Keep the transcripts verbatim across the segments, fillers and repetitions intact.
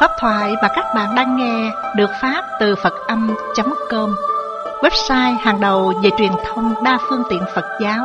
Pháp thoại mà các bạn đang nghe được phát từ Phật Âm chấm com, website hàng đầu về truyền thông đa phương tiện Phật giáo.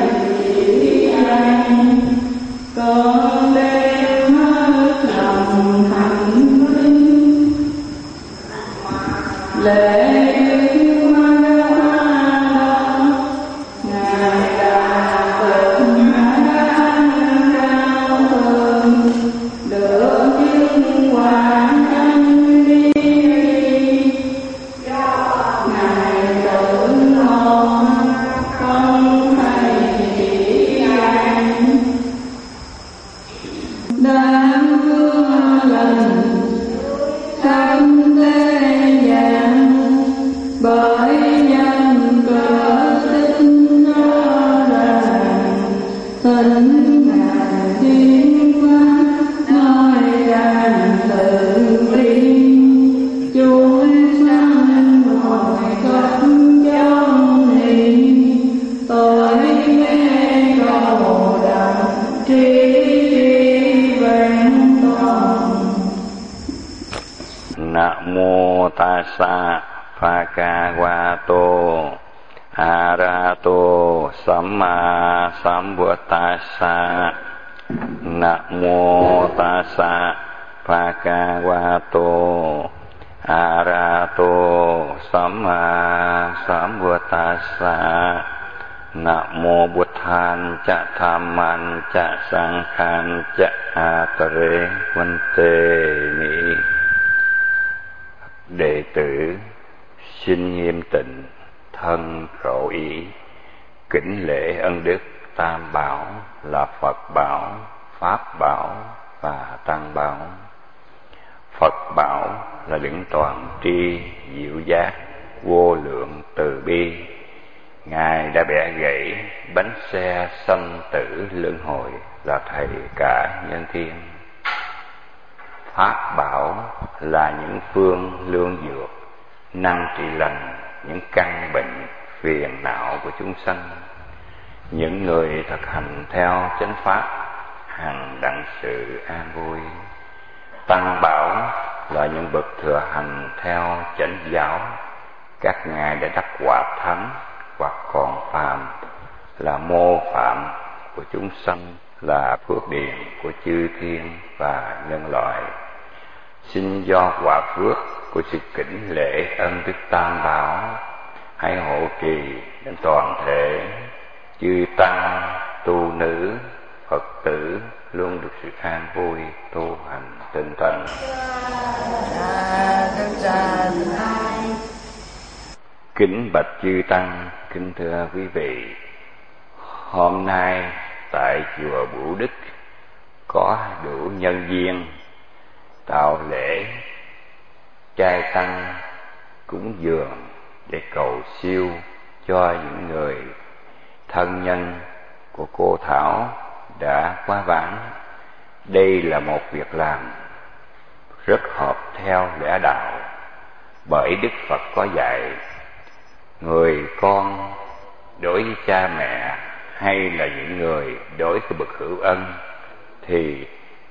Con đem hết lòng Tình ngàn thiên pháp nói rằng tự bi, chúng sanh mọi khắp trong niệm, tôi nghe cầu đặng trí trí vẹn toàn. Nam mô Tassa Bhagavato Arahato Samma Sambuddhassa. Nam mô Tassa Bhagavato Arahato Samma Sambuddhassa. Nam mô Buddhan cha Thamman cha Sanghan cha Atare Vante Ni. Đệ tử xin nghiêm tịnh thân khẩu ý kính lễ ân đức tam bảo là Phật bảo, Pháp bảo và Tăng bảo. Phật bảo là đấng toàn tri diệu giác, vô lượng từ bi. Ngài đã bẻ gãy bánh xe sanh tử luân hồi, là thầy cả nhân thiên. Pháp bảo là những phương lương dược, năng trị lành những căn bệnh phiền não của chúng sanh. Những người thực hành theo chánh pháp hằng đặng sự an vui. Tăng bảo là những bậc thừa hành theo chánh giáo, các ngài đã đắc quả thánh hoặc còn phàm, là mô phạm của chúng sanh, là phước điền của chư thiên và nhân loại. Xin do quả phước của sự kính lễ ân đức tam bảo, hãy hộ trì đến toàn thể chư tăng tu nữ Phật tử luôn được sự an vui tu hành tinh tấn. Kính bạch chư tăng, kính thưa quý vị, hôm nay tại chùa Bửu Đức có đủ nhân duyên tạo lễ trai tăng cúng dường để cầu siêu cho những người thân nhân của cô Thảo đã quá vãng. Đây là một việc làm rất hợp theo lẽ đạo, bởi Đức Phật có dạy người con đối với cha mẹ hay là những người đối với bậc hữu ân, thì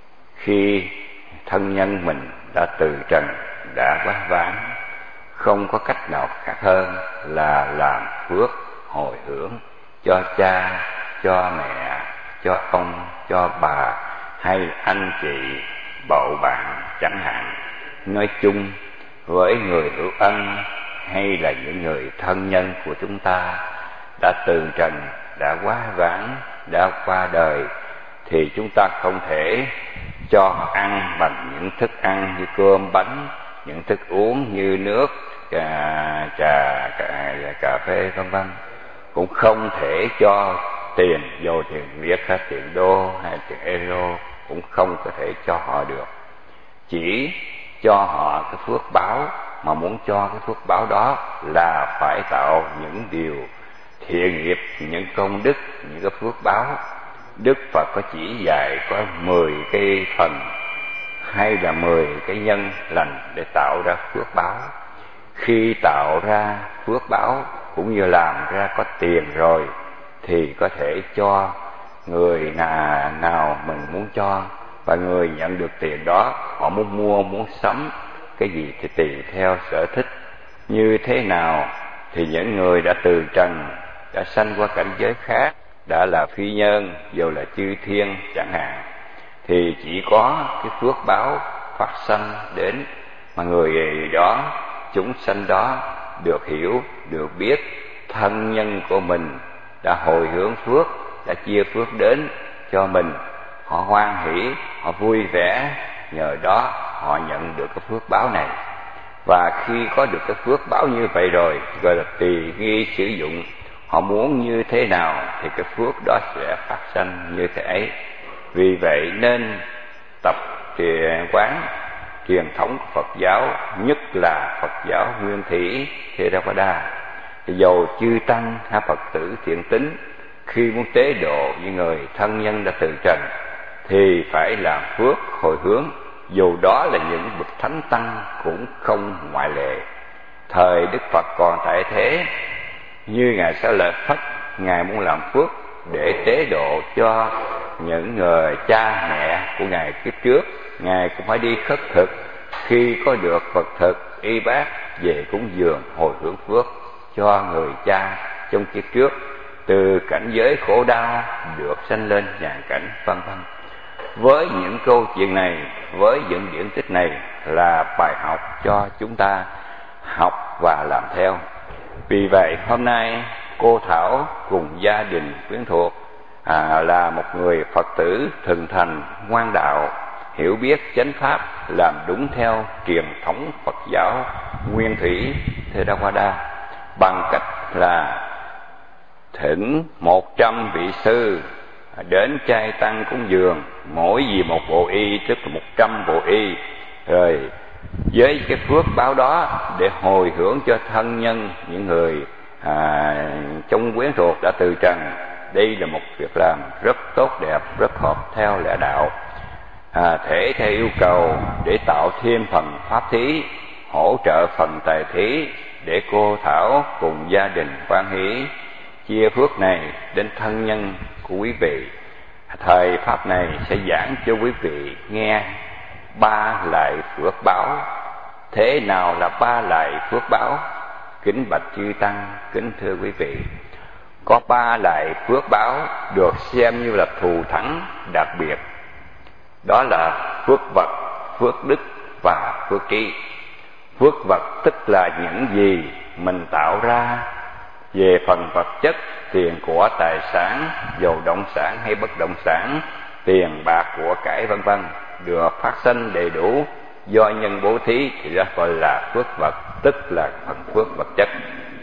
khi thân nhân mình đã từ trần, đã quá vãng, không có cách nào khác hơn là làm phước hồi hướng cho cha, cho mẹ, cho ông, cho bà hay anh chị, bầu bạn chẳng hạn. Nói chung với người hữu ân hay là những người thân nhân của chúng ta đã từ trần, đã quá vãng, đã qua đời, thì chúng ta không thể cho ăn bằng những thức ăn như cơm bánh, những thức uống như nước, trà, trà cà, cà phê vân vân. Cũng không thể cho tiền, vô tiền Việt hay tiền đô hay tiền euro, cũng không có thể cho họ được. Chỉ cho họ cái phước báo, mà muốn cho cái phước báo đó là phải tạo những điều thiện nghiệp, những công đức, những cái phước báo. Đức Phật có chỉ dạy có mười cái phần hay là mười cái nhân lành để tạo ra phước báo. Khi tạo ra phước báo cũng như làm ra có tiền rồi thì có thể cho người nào, nào mình muốn cho, và người nhận được tiền đó họ muốn mua, muốn sắm cái gì thì tùy theo sở thích như thế nào. Thì những người đã từ trần, đã sanh qua cảnh giới khác, đã là phi nhân, dù là chư thiên chẳng hạn, thì chỉ có cái phước báo phát sanh đến mà người đó, chúng sanh đó được hiểu, được biết thân nhân của mình đã hồi hướng phước, đã chia phước đến cho mình, họ hoan hỷ, họ vui vẻ, nhờ đó họ nhận được cái phước báo này. Và khi có được cái phước báo như vậy rồi, gọi là tùy nghi sử dụng, họ muốn như thế nào thì cái phước đó sẽ phát sanh như thế ấy. Vì vậy nên tập truyền quán truyền thống của Phật giáo, nhất là Phật giáo Nguyên Thủy Theravada, thì dầu chư tăng hay Phật tử thiện tín khi muốn tế độ những người thân nhân đã từ trần thì phải làm phước hồi hướng, dù đó là những bậc thánh tăng cũng không ngoại lệ. Thời Đức Phật còn tại thế, như Ngài Xá Lợi Phất, Ngài muốn làm phước để tế độ cho những người cha mẹ của Ngài kiếp trước. Ngài cũng phải đi khất thực, khi có được vật thực y bát về cúng dường hồi hướng phước cho người cha trong kiếp trước, từ cảnh giới khổ đau được sanh lên nhàn cảnh, vân vân. Với những câu chuyện này, với những điển tích này là bài học cho chúng ta học và làm theo. Vì vậy hôm nay cô Thảo cùng gia đình quyến thuộc à, là một người Phật tử thuần thành, ngoan đạo, hiểu biết chánh pháp, làm đúng theo truyền thống Phật giáo Nguyên Thủy Theravada, bằng cách là thỉnh một trăm vị sư đến chay tăng cúng dường, mỗi vì một bộ y, tức là một trăm bộ y, rồi với cái phước báo đó để hồi hướng cho thân nhân những người à, trong quyến thuộc đã từ trần. Đây là một việc làm rất tốt đẹp, rất hợp theo lẽ đạo, à, thể theo yêu cầu để tạo thêm phần pháp thí, hỗ trợ phần tài thí để cô Thảo cùng gia đình hoan hỷ chia phước này đến thân nhân của quý vị. Thời pháp này sẽ giảng cho quý vị nghe ba loại phước báo. Thế nào là ba loại phước báo? Kính bạch chư tăng, kính thưa quý vị, có ba loại phước báo được xem như là thù thắng đặc biệt. Đó là phước vật, phước đức và phước trí. Phước vật tức là những gì mình tạo ra về phần vật chất, tiền của tài sản, dầu động sản hay bất động sản, tiền bạc của cải vân vân, được phát sinh đầy đủ do nhân bố thí thì đó gọi là phước vật, tức là phần phước vật chất.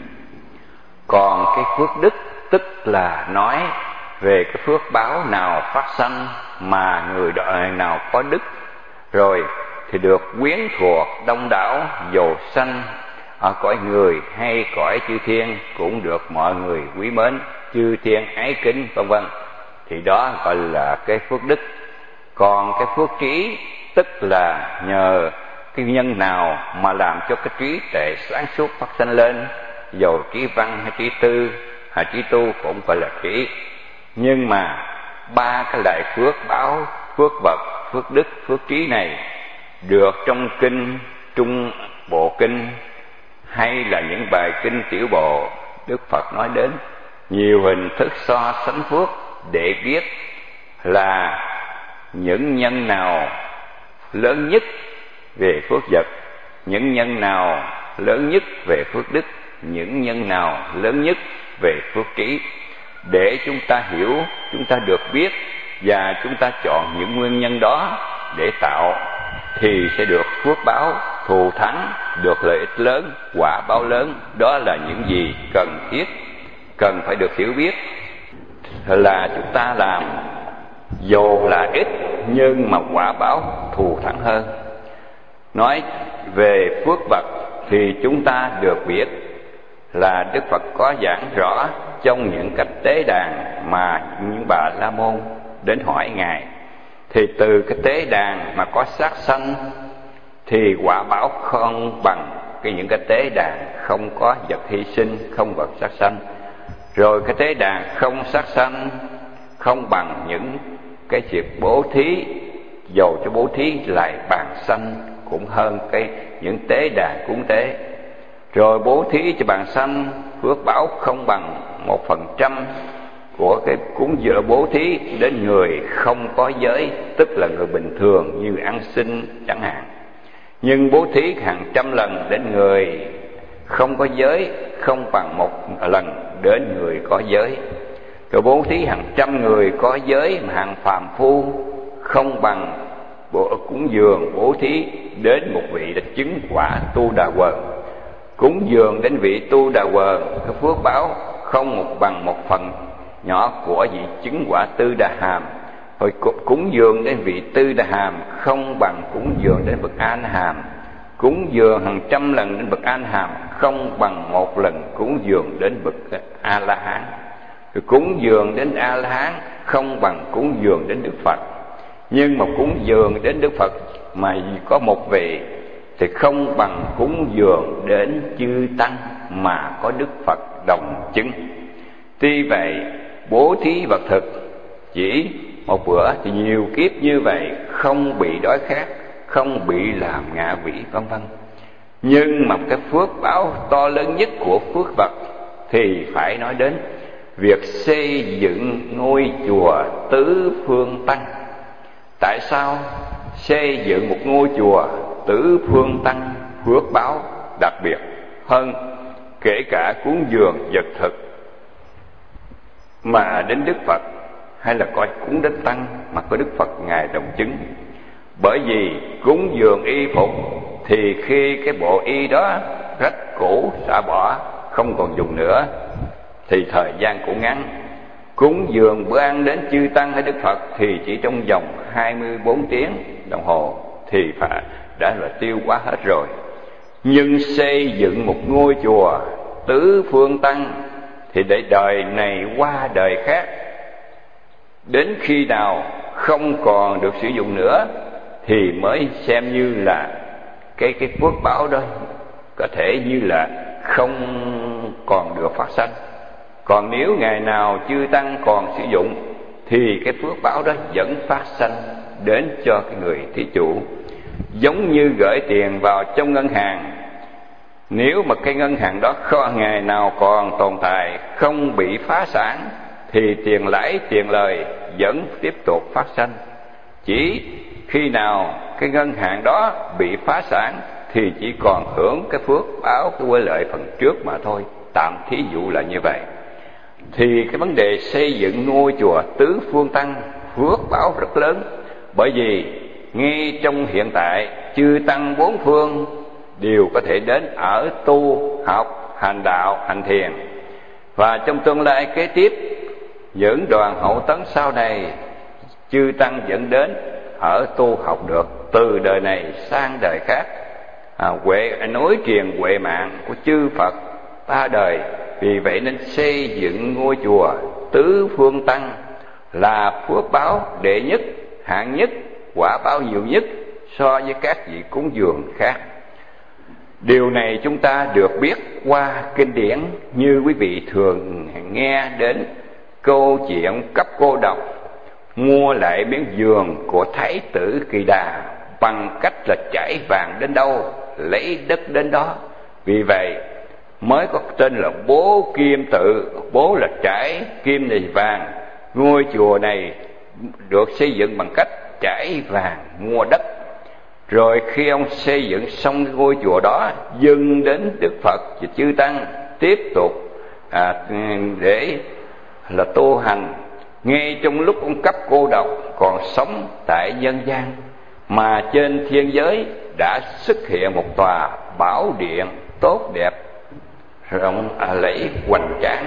Còn cái phước đức tức là nói về cái phước báo nào phát sanh mà người nào có đức rồi thì được quyến thuộc đông đảo, dầu sanh ở cõi người hay cõi chư thiên cũng được mọi người quý mến, chư thiên ái kính vân vân, thì đó gọi là cái phước đức. Còn cái phước trí tức là nhờ cái nhân nào mà làm cho cái trí tuệ sáng suốt phát sinh lên, dầu trí văn hay trí tư hay trí tu cũng gọi là trí. Nhưng mà ba cái loại phước báo, phước vật, phước đức, phước trí này được trong kinh Trung Bộ Kinh hay là những bài kinh tiểu bộ, Đức Phật nói đến nhiều hình thức so sánh phước để biết là những nhân nào lớn nhất về phước vật, những nhân nào lớn nhất về phước đức, những nhân nào lớn nhất về phước trí, để chúng ta hiểu, chúng ta được biết và chúng ta chọn những nguyên nhân đó để tạo, thì sẽ được phước báo thù thắng, được lợi ích lớn, quả báo lớn. Đó là những gì cần thiết, cần phải được hiểu biết, là chúng ta làm dù là ít nhưng mà quả báo thù thắng hơn. Nói về phước vật thì chúng ta được biết là Đức Phật có giảng rõ trong những cách tế đàn mà những bà la môn đến hỏi Ngài. Thì từ cái tế đàn mà có sát sanh thì quả báo không bằng cái những cái tế đàn không có vật hy sinh, không vật sát sanh. Rồi cái tế đàn không sát sanh không bằng những cái việc bố thí, dầu cho bố thí lại bàn sanh cũng hơn cái những tế đàn cúng tế. Rồi bố thí cho bàn sanh, phước báo không bằng một phần trăm của cái cúng dường bố thí đến người không có giới, tức là người bình thường như ăn xin chẳng hạn. Nhưng bố thí hàng trăm lần đến người không có giới không bằng một lần đến người có giới. Rồi bố thí hàng trăm người có giới mà hàng phàm phu không bằng bộ cúng dường bố thí đến một vị đã chứng quả tu đà quần. Cúng dường đến vị tu đà quần, cái phước báo không một bằng một phần nhỏ của vị chứng quả tư đà hàm. Rồi cúng dường đến vị tư đà hàm không bằng cúng dường đến bậc an hàm. Cúng dường hàng trăm lần đến bậc an hàm không bằng một lần cúng dường đến bậc a la hán. Rồi cúng dường đến A La Hán không bằng cúng dường đến Đức Phật. Nhưng mà cúng dường đến Đức Phật mà có một vị thì không bằng cúng dường đến chư tăng mà có Đức Phật đồng chứng. Tuy vậy bố thí vật thực chỉ một bữa thì nhiều kiếp như vậy không bị đói khát, không bị làm ngạ quỷ vân vân. Nhưng mà cái phước báo to lớn nhất của phước vật thì phải nói đến việc xây dựng ngôi chùa tứ phương tăng. Tại sao xây dựng một ngôi chùa tứ phương tăng phước báo đặc biệt hơn kể cả cúng dường vật thực mà đến Đức Phật, hay là coi cúng đến tăng mà có Đức Phật ngài đồng chứng? Bởi vì cúng dường y phục thì khi cái bộ y đó rách cũ xả bỏ không còn dùng nữa thì thời gian cũng ngắn. Cúng dường bữa ăn đến chư tăng hay Đức Phật thì chỉ trong vòng hai mươi bốn tiếng đồng hồ thì phải đã là tiêu hóa hết rồi. Nhưng xây dựng một ngôi chùa tứ phương tăng thì để đời này qua đời khác, đến khi nào không còn được sử dụng nữa thì mới xem như là cái cái phước báo đó có thể như là không còn được phát sanh. Còn nếu ngày nào chư tăng còn sử dụng thì cái phước báo đó vẫn phát sanh đến cho cái người thí chủ. Giống như gửi tiền vào trong ngân hàng, nếu mà cái ngân hàng đó không ngày nào còn tồn tại, không bị phá sản thì tiền lãi tiền lời vẫn tiếp tục phát sanh. Chỉ khi nào cái ngân hàng đó bị phá sản thì chỉ còn hưởng cái phước báo, cái quỹ lợi phần trước mà thôi. Tạm thí dụ là như vậy. Thì cái vấn đề xây dựng ngôi chùa tứ phương tăng phước báo rất lớn. Bởi vì ngay trong hiện tại chư tăng bốn phương đều có thể đến ở tu học hành đạo hành thiền, và trong tương lai kế tiếp những đoàn hậu tấn sau này chư tăng dẫn đến ở tu học được từ đời này sang đời khác. à, huệ nối truyền huệ mạng của chư Phật ba đời. Vì vậy nên xây dựng ngôi chùa tứ phương tăng là phước báo đệ nhất, hạng nhất, quả báo nhiều nhất so với các vị cúng dường khác. Điều này chúng ta được biết qua kinh điển, như quý vị thường nghe đến câu chuyện cấp cô độc mua lại miếng giường của Thái tử Kỳ Đà bằng cách là chảy vàng đến đâu lấy đất đến đó. Vì vậy mới có tên là bố kim tự, bố là trải, kim này vàng. Ngôi chùa này được xây dựng bằng cách trải vàng mua đất. Rồi khi ông xây dựng xong cái ngôi chùa đó, dâng đến Đức Phật và chư tăng tiếp tục à, để là tu hành. Ngay trong lúc ông cấp cô độc còn sống tại nhân gian, mà trên thiên giới đã xuất hiện một tòa bảo điện tốt đẹp rộng lẫy hoành tráng,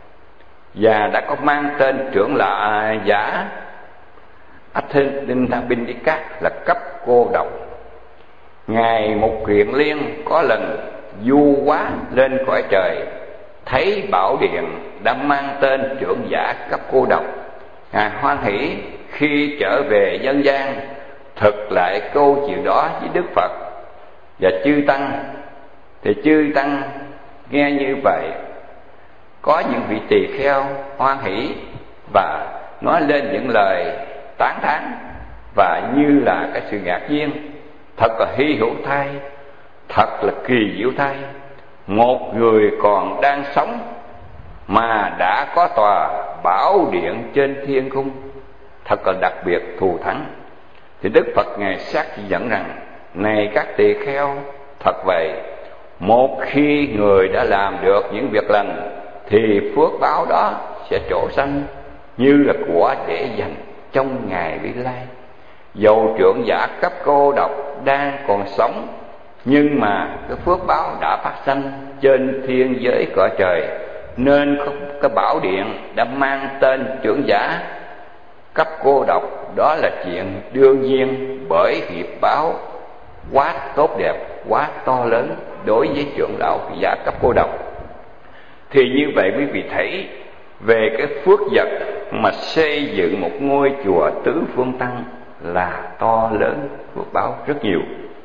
và đã có mang tên trưởng là giả Athindabindika là cấp cô độc. Ngài Mục Kiền Liên có lần du hóa lên cõi trời, thấy bảo điện đã mang tên trưởng giả cấp cô độc. Ngài hoan hỷ khi trở về nhân gian thực lại câu chuyện đó với Đức Phật và chư tăng. Thì chư tăng nghe như vậy, có những vị tỳ kheo hoan hỷ và nói lên những lời tán thán và như là cái sự ngạc nhiên. Thật là hy hữu thay, thật là kỳ diệu thay. Một người còn đang sống mà đã có tòa bảo điện trên thiên cung, thật là đặc biệt thù thắng. Thì Đức Phật ngài xác nhận rằng: này các tỳ kheo, thật vậy, một khi người đã làm được những việc lành thì phước báo đó sẽ trổ sanh như là của để dành trong ngày vị lai. Dầu trưởng giả cấp cô độc đang còn sống, nhưng mà cái phước báo đã phát sanh trên thiên giới cõi trời, nên cái bảo điện đã mang tên trưởng giả cấp cô độc. Đó là chuyện đương nhiên, bởi nghiệp báo quá tốt đẹp, quá to lớn đối với trưởng lão giả cấp cô độc. Thì như vậy quý vị thấy về cái phước vật mà xây dựng một ngôi chùa Tứ Phương Tăng là to lớn, phước báo rất nhiều.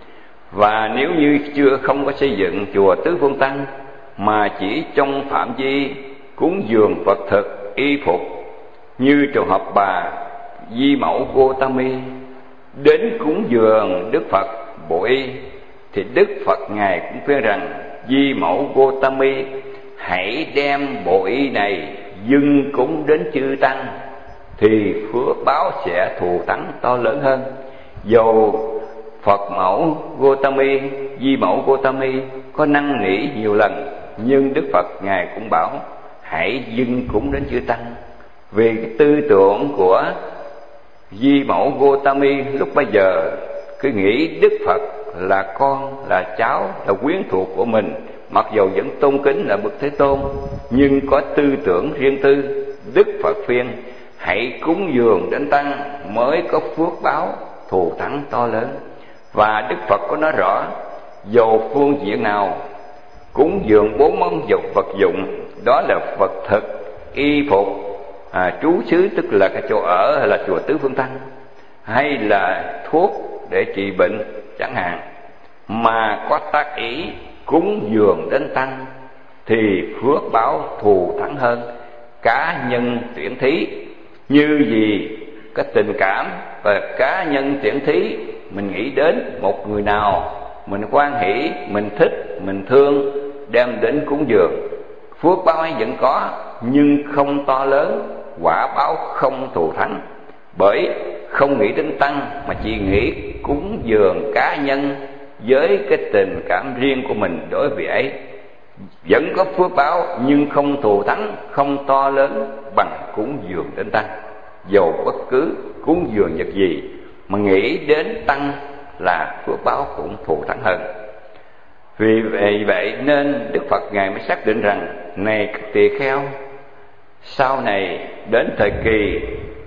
Và nếu như chưa không có xây dựng chùa Tứ Phương Tăng mà chỉ trong phạm vi cúng dường vật thực, y phục, như trường hợp bà Di Mẫu Gotami đến cúng dường Đức Phật bộ y, thì Đức Phật Ngài cũng khuyên rằng: Di Mẫu Gotami, hãy đem bộ y này dâng cúng đến chư tăng, thì phước báo sẽ thù thắng to lớn hơn. Dầu Phật Mẫu Gotami, Di Mẫu Gotami có năn nỉ nhiều lần, nhưng Đức Phật Ngài cũng bảo hãy dâng cúng đến chư tăng. Vì cái tư tưởng của Di Mẫu Gotami lúc bây giờ cứ nghĩ Đức Phật là con, là cháu, là quyến thuộc của mình, mặc dầu vẫn tôn kính là bậc Thế Tôn, nhưng có tư tưởng riêng tư. Đức Phật khuyên hãy cúng dường đến tăng mới có phước báo thù thắng to lớn. Và Đức Phật có nói rõ, dầu phương diện nào cúng dường bốn món dục vật dụng, đó là vật thực, y phục, à, trú xứ tức là cái chỗ ở, hay là chùa Tứ Phương Tăng, hay là thuốc để trị bệnh chẳng hạn, mà có tác ý cúng dường đến tăng, thì phước báo thù thắng hơn. Cá nhân tuyển thí như gì cái tình cảm và cá nhân tuyển thí, mình nghĩ đến một người nào mình hoan hỷ, mình thích, mình thương, đem đến cúng dường, phước báo ấy vẫn có, nhưng không to lớn, quả báo không thù thắng. Bởi không nghĩ đến tăng mà chỉ nghĩ cúng dường cá nhân với cái tình cảm riêng của mình đối với ấy, vẫn có phước báo nhưng không thù thắng, không to lớn bằng cúng dường đến tăng. Dầu bất cứ cúng dường vật gì mà nghĩ đến tăng là phước báo cũng thù thắng hơn. Vì vậy nên Đức Phật Ngài mới xác định rằng: này các tỳ kheo, sau này đến thời kỳ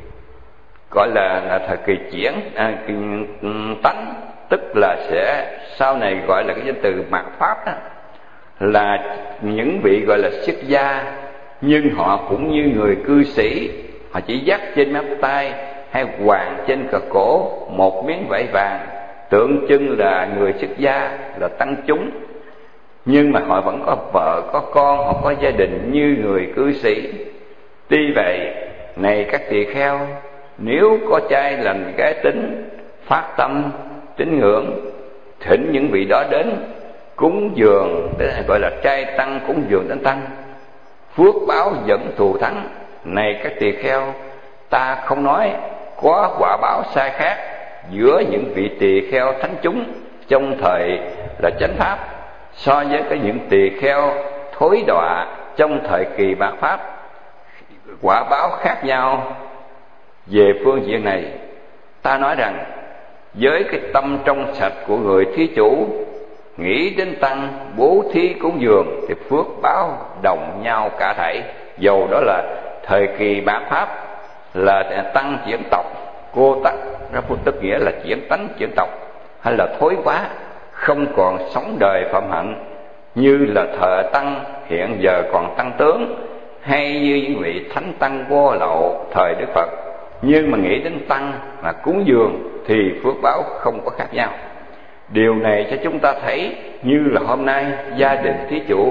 gọi là, là thời kỳ chuyển à, tánh, tức là sẽ sau này gọi là cái danh từ mạt pháp đó, là những vị gọi là xuất gia, nhưng họ cũng như người cư sĩ, họ chỉ dắt trên mép tay hay hoàng trên cờ cổ một miếng vải vàng, tượng trưng là người xuất gia, là tăng chúng, nhưng mà họ vẫn có vợ, có con, họ có gia đình như người cư sĩ. Tuy vậy, này các tỳ kheo, nếu có trai lành gái tính, phát tâm tín ngưỡng, thỉnh những vị đó đến cúng dường, để gọi là trai tăng cúng dường đến tăng, phước báo vẫn thù thắng. Này các tỳ kheo, ta không nói có quả báo sai khác giữa những vị tỳ kheo thánh chúng trong thời là chánh pháp so với cái những tỳ kheo thối đọa trong thời kỳ bát pháp. Quả báo khác nhau về phương diện này. Ta nói rằng với cái tâm trong sạch của người thí chủ, nghĩ đến tăng bố thí cúng dường thì phước báo đồng nhau cả thảy. Dầu đó là thời kỳ bát pháp, là tăng chuyển tộc, cô tắc ra phương tức nghĩa là chuyển tánh chuyển tộc, hay là thối quá không còn sống đời phạm hạnh, như là thời tăng hiện giờ còn tăng tướng, hay như những vị thánh tăng vô lậu thời Đức Phật, nhưng mà nghĩ đến tăng mà cúng dường thì phước báo không có khác nhau. Điều này cho chúng ta thấy như là hôm nay gia đình thí chủ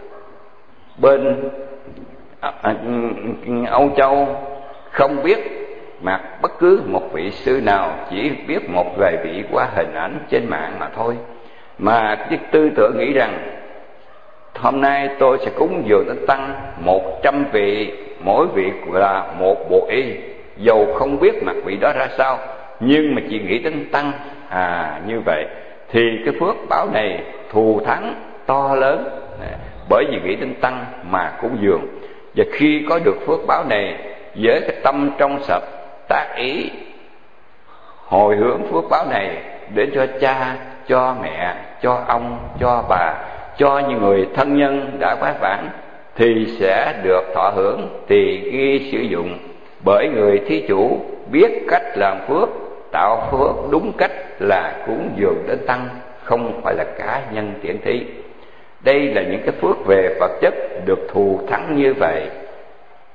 bên Âu Châu không biết mặc bất cứ một vị sư nào, chỉ biết một vài vị qua hình ảnh trên mạng mà thôi, mà cái tư tưởng nghĩ rằng hôm nay tôi sẽ cúng dường đến tăng một trăm vị, mỗi vị là một bộ y, dầu không biết mặt vị đó ra sao, nhưng mà chỉ nghĩ đến tăng. À như vậy thì cái phước báo này thù thắng to lớn, bởi vì nghĩ đến tăng mà cúng dường. Và khi có được phước báo này với cái tâm trong sạch, tác ý hồi hướng phước báo này đến cho cha, cho mẹ, cho ông, cho bà, cho những người thân nhân đã quá vãng, thì sẽ được thọ hưởng tùy ghi sử dụng. Bởi người thí chủ biết cách làm phước, tạo phước đúng cách là cúng dường đến tăng, không phải là cá nhân tiện thí. Đây là những cái phước về vật chất được thù thắng như vậy.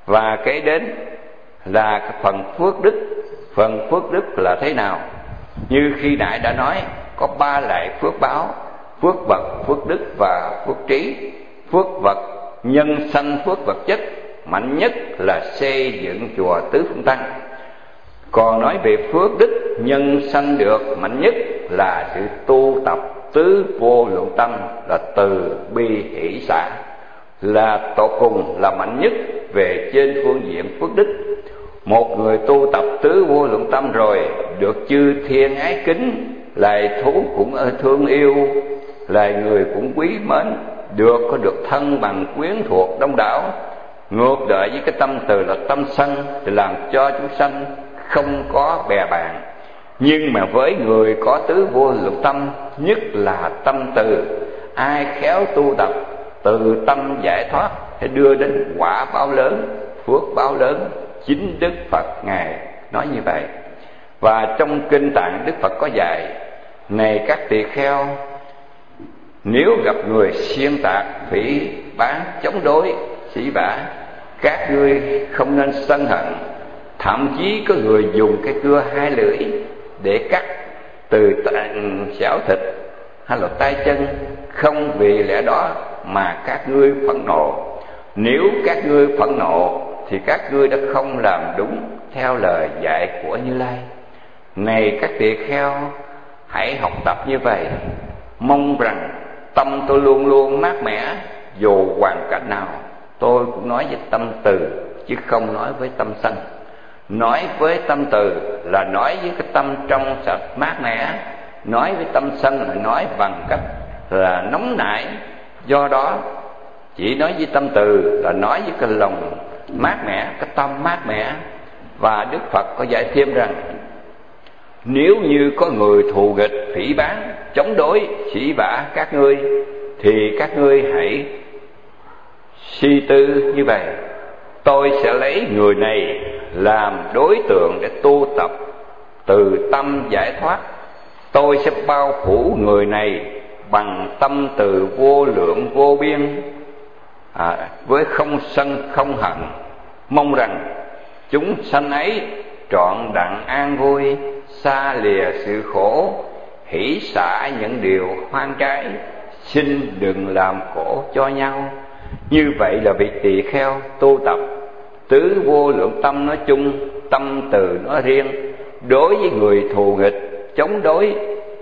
Và kế đến là cái phần phước đức. Phần phước đức là thế nào? Như khi nãy đã nói, có ba loại phước báo: phước vật, phước đức và phước trí. Phước vật nhân sanh phước vật chất, mạnh nhất là xây dựng chùa Tứ Phương Tăng. Còn nói về phước đức nhân sanh được mạnh nhất là sự tu tập tứ vô lượng tâm, là từ bi hỷ xả, là tổ cùng, là mạnh nhất về trên phương diện phước đức. Một người tu tập tứ vô lượng tâm rồi, được chư thiên ái kính, loài thú cũng thương yêu, loài người cũng quý mến, được có được thân bằng quyến thuộc đông đảo. Ngược lại với cái tâm từ là tâm sân, thì làm cho chúng sanh không có bè bạn. Nhưng mà với người có tứ vô lượng tâm, nhất là tâm từ, ai khéo tu tập từ tâm giải thoát sẽ đưa đến quả báo lớn, phước báo lớn. Chính Đức Phật Ngài nói như vậy. Và trong Kinh Tạng, Đức Phật có dạy: này các tỳ kheo, nếu gặp người xuyên tạc, phỉ báng, chống đối, sỉ vả, các ngươi không nên sân hận. Thậm chí có người dùng cái cưa hai lưỡi để cắt từ xẻo thịt hay là tay chân, không vì lẽ đó mà các ngươi phẫn nộ. Nếu các ngươi phẫn nộ thì các ngươi đã không làm đúng theo lời dạy của Như Lai. Này các tỳ kheo, hãy học tập như vậy, mong rằng tâm tôi luôn luôn mát mẻ, dù hoàn cảnh nào. Tôi cũng nói về tâm từ, chứ không nói với tâm sân. Nói với tâm từ là nói với cái tâm trong sạch mát mẻ. Nói với tâm sân là nói bằng cách là nóng nảy. Do đó chỉ nói với tâm từ là nói với cái lòng mát mẻ, cái tâm mát mẻ. Và Đức Phật có dạy thêm rằng, nếu như có người thù nghịch, phỉ báng, chống đối, sỉ vả các ngươi, thì các ngươi hãy suy tư như vậy: tôi sẽ lấy người này làm đối tượng để tu tập từ tâm giải thoát. Tôi sẽ bao phủ người này bằng tâm từ vô lượng vô biên, à, với không sân không hận, mong rằng chúng sanh ấy trọn đặng an vui, xa lìa sự khổ, hỷ xả những điều hoang trái, xin đừng làm khổ cho nhau. Như vậy là vị tỳ kheo tu tập tứ vô lượng tâm nói chung, tâm từ nói riêng, đối với người thù nghịch, chống đối,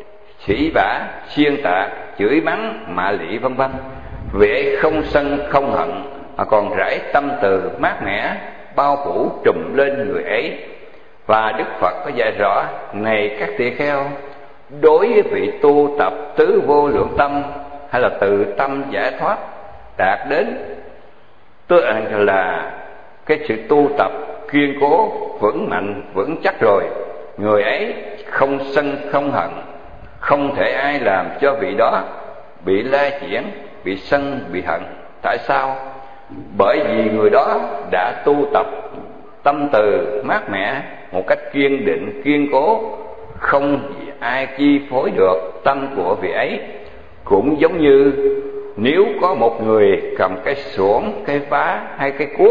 sỉ vả, xuyên tạc, chửi mắng, mạ lị vân vân, vậy không sân không hận, mà còn rải tâm từ mát mẻ bao phủ trùm lên người ấy. Và Đức Phật có dạy rõ: này các tỳ kheo, đối với vị tu tập tứ vô lượng tâm hay là từ tâm giải thoát đạt đến, tức là cái sự tu tập kiên cố, vững mạnh, vững chắc rồi, người ấy không sân không hận, không thể ai làm cho vị đó bị la chuyển, bị sân, bị hận. Tại sao? Bởi vì người đó đã tu tập tâm từ mát mẻ một cách kiên định, kiên cố, không ai chi phối được tâm của vị ấy. Cũng giống như nếu có một người cầm cái xuồng, cái vá hay cái cuốc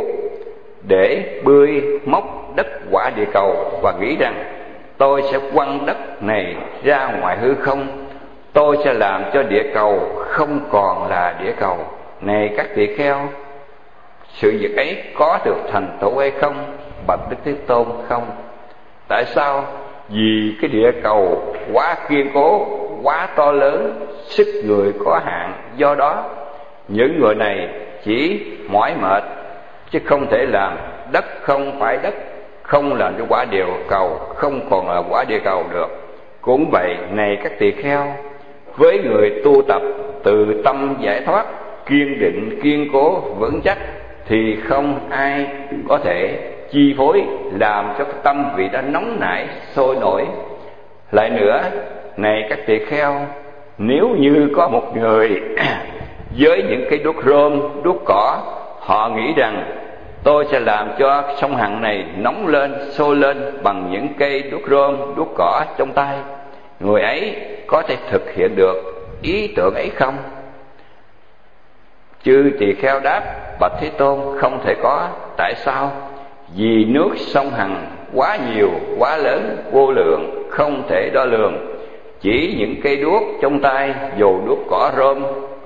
để bươi móc đất quả địa cầu và nghĩ rằng tôi sẽ quăng đất này ra ngoài hư không, tôi sẽ làm cho địa cầu không còn là địa cầu. Này các tỳ kheo, sự việc ấy có được thành tựu hay không? Bạch Đức Thế Tôn: không. Tại sao? Vì cái địa cầu quá kiên cố, quá to lớn, sức người có hạn. Do đó những người này chỉ mỏi mệt, chứ không thể làm đất không phải đất, không làm cho quả địa cầu không còn là quả địa cầu được. Cũng vậy, này các tỳ kheo, với người tu tập từ tâm giải thoát, kiên định, kiên cố, vững chắc, thì không ai có thể chi phối làm cho cái tâm vị đã nóng nảy, sôi nổi. Lại nữa, này các tỳ kheo, nếu như có một người với những cái đuốc rơm, đuốc cỏ, họ nghĩ rằng tôi sẽ làm cho sông Hằng này nóng lên, sôi lên bằng những cây đuốc rơm, đuốc cỏ trong tay, người ấy có thể thực hiện được ý tưởng ấy không? Chư tỳ kheo đáp: Bạch Thế Tôn, không thể có. Tại sao? Vì nước sông Hằng quá nhiều, quá lớn, vô lượng, không thể đo lường. Chỉ những cây đuốc trong tay, dù đuốc cỏ rơm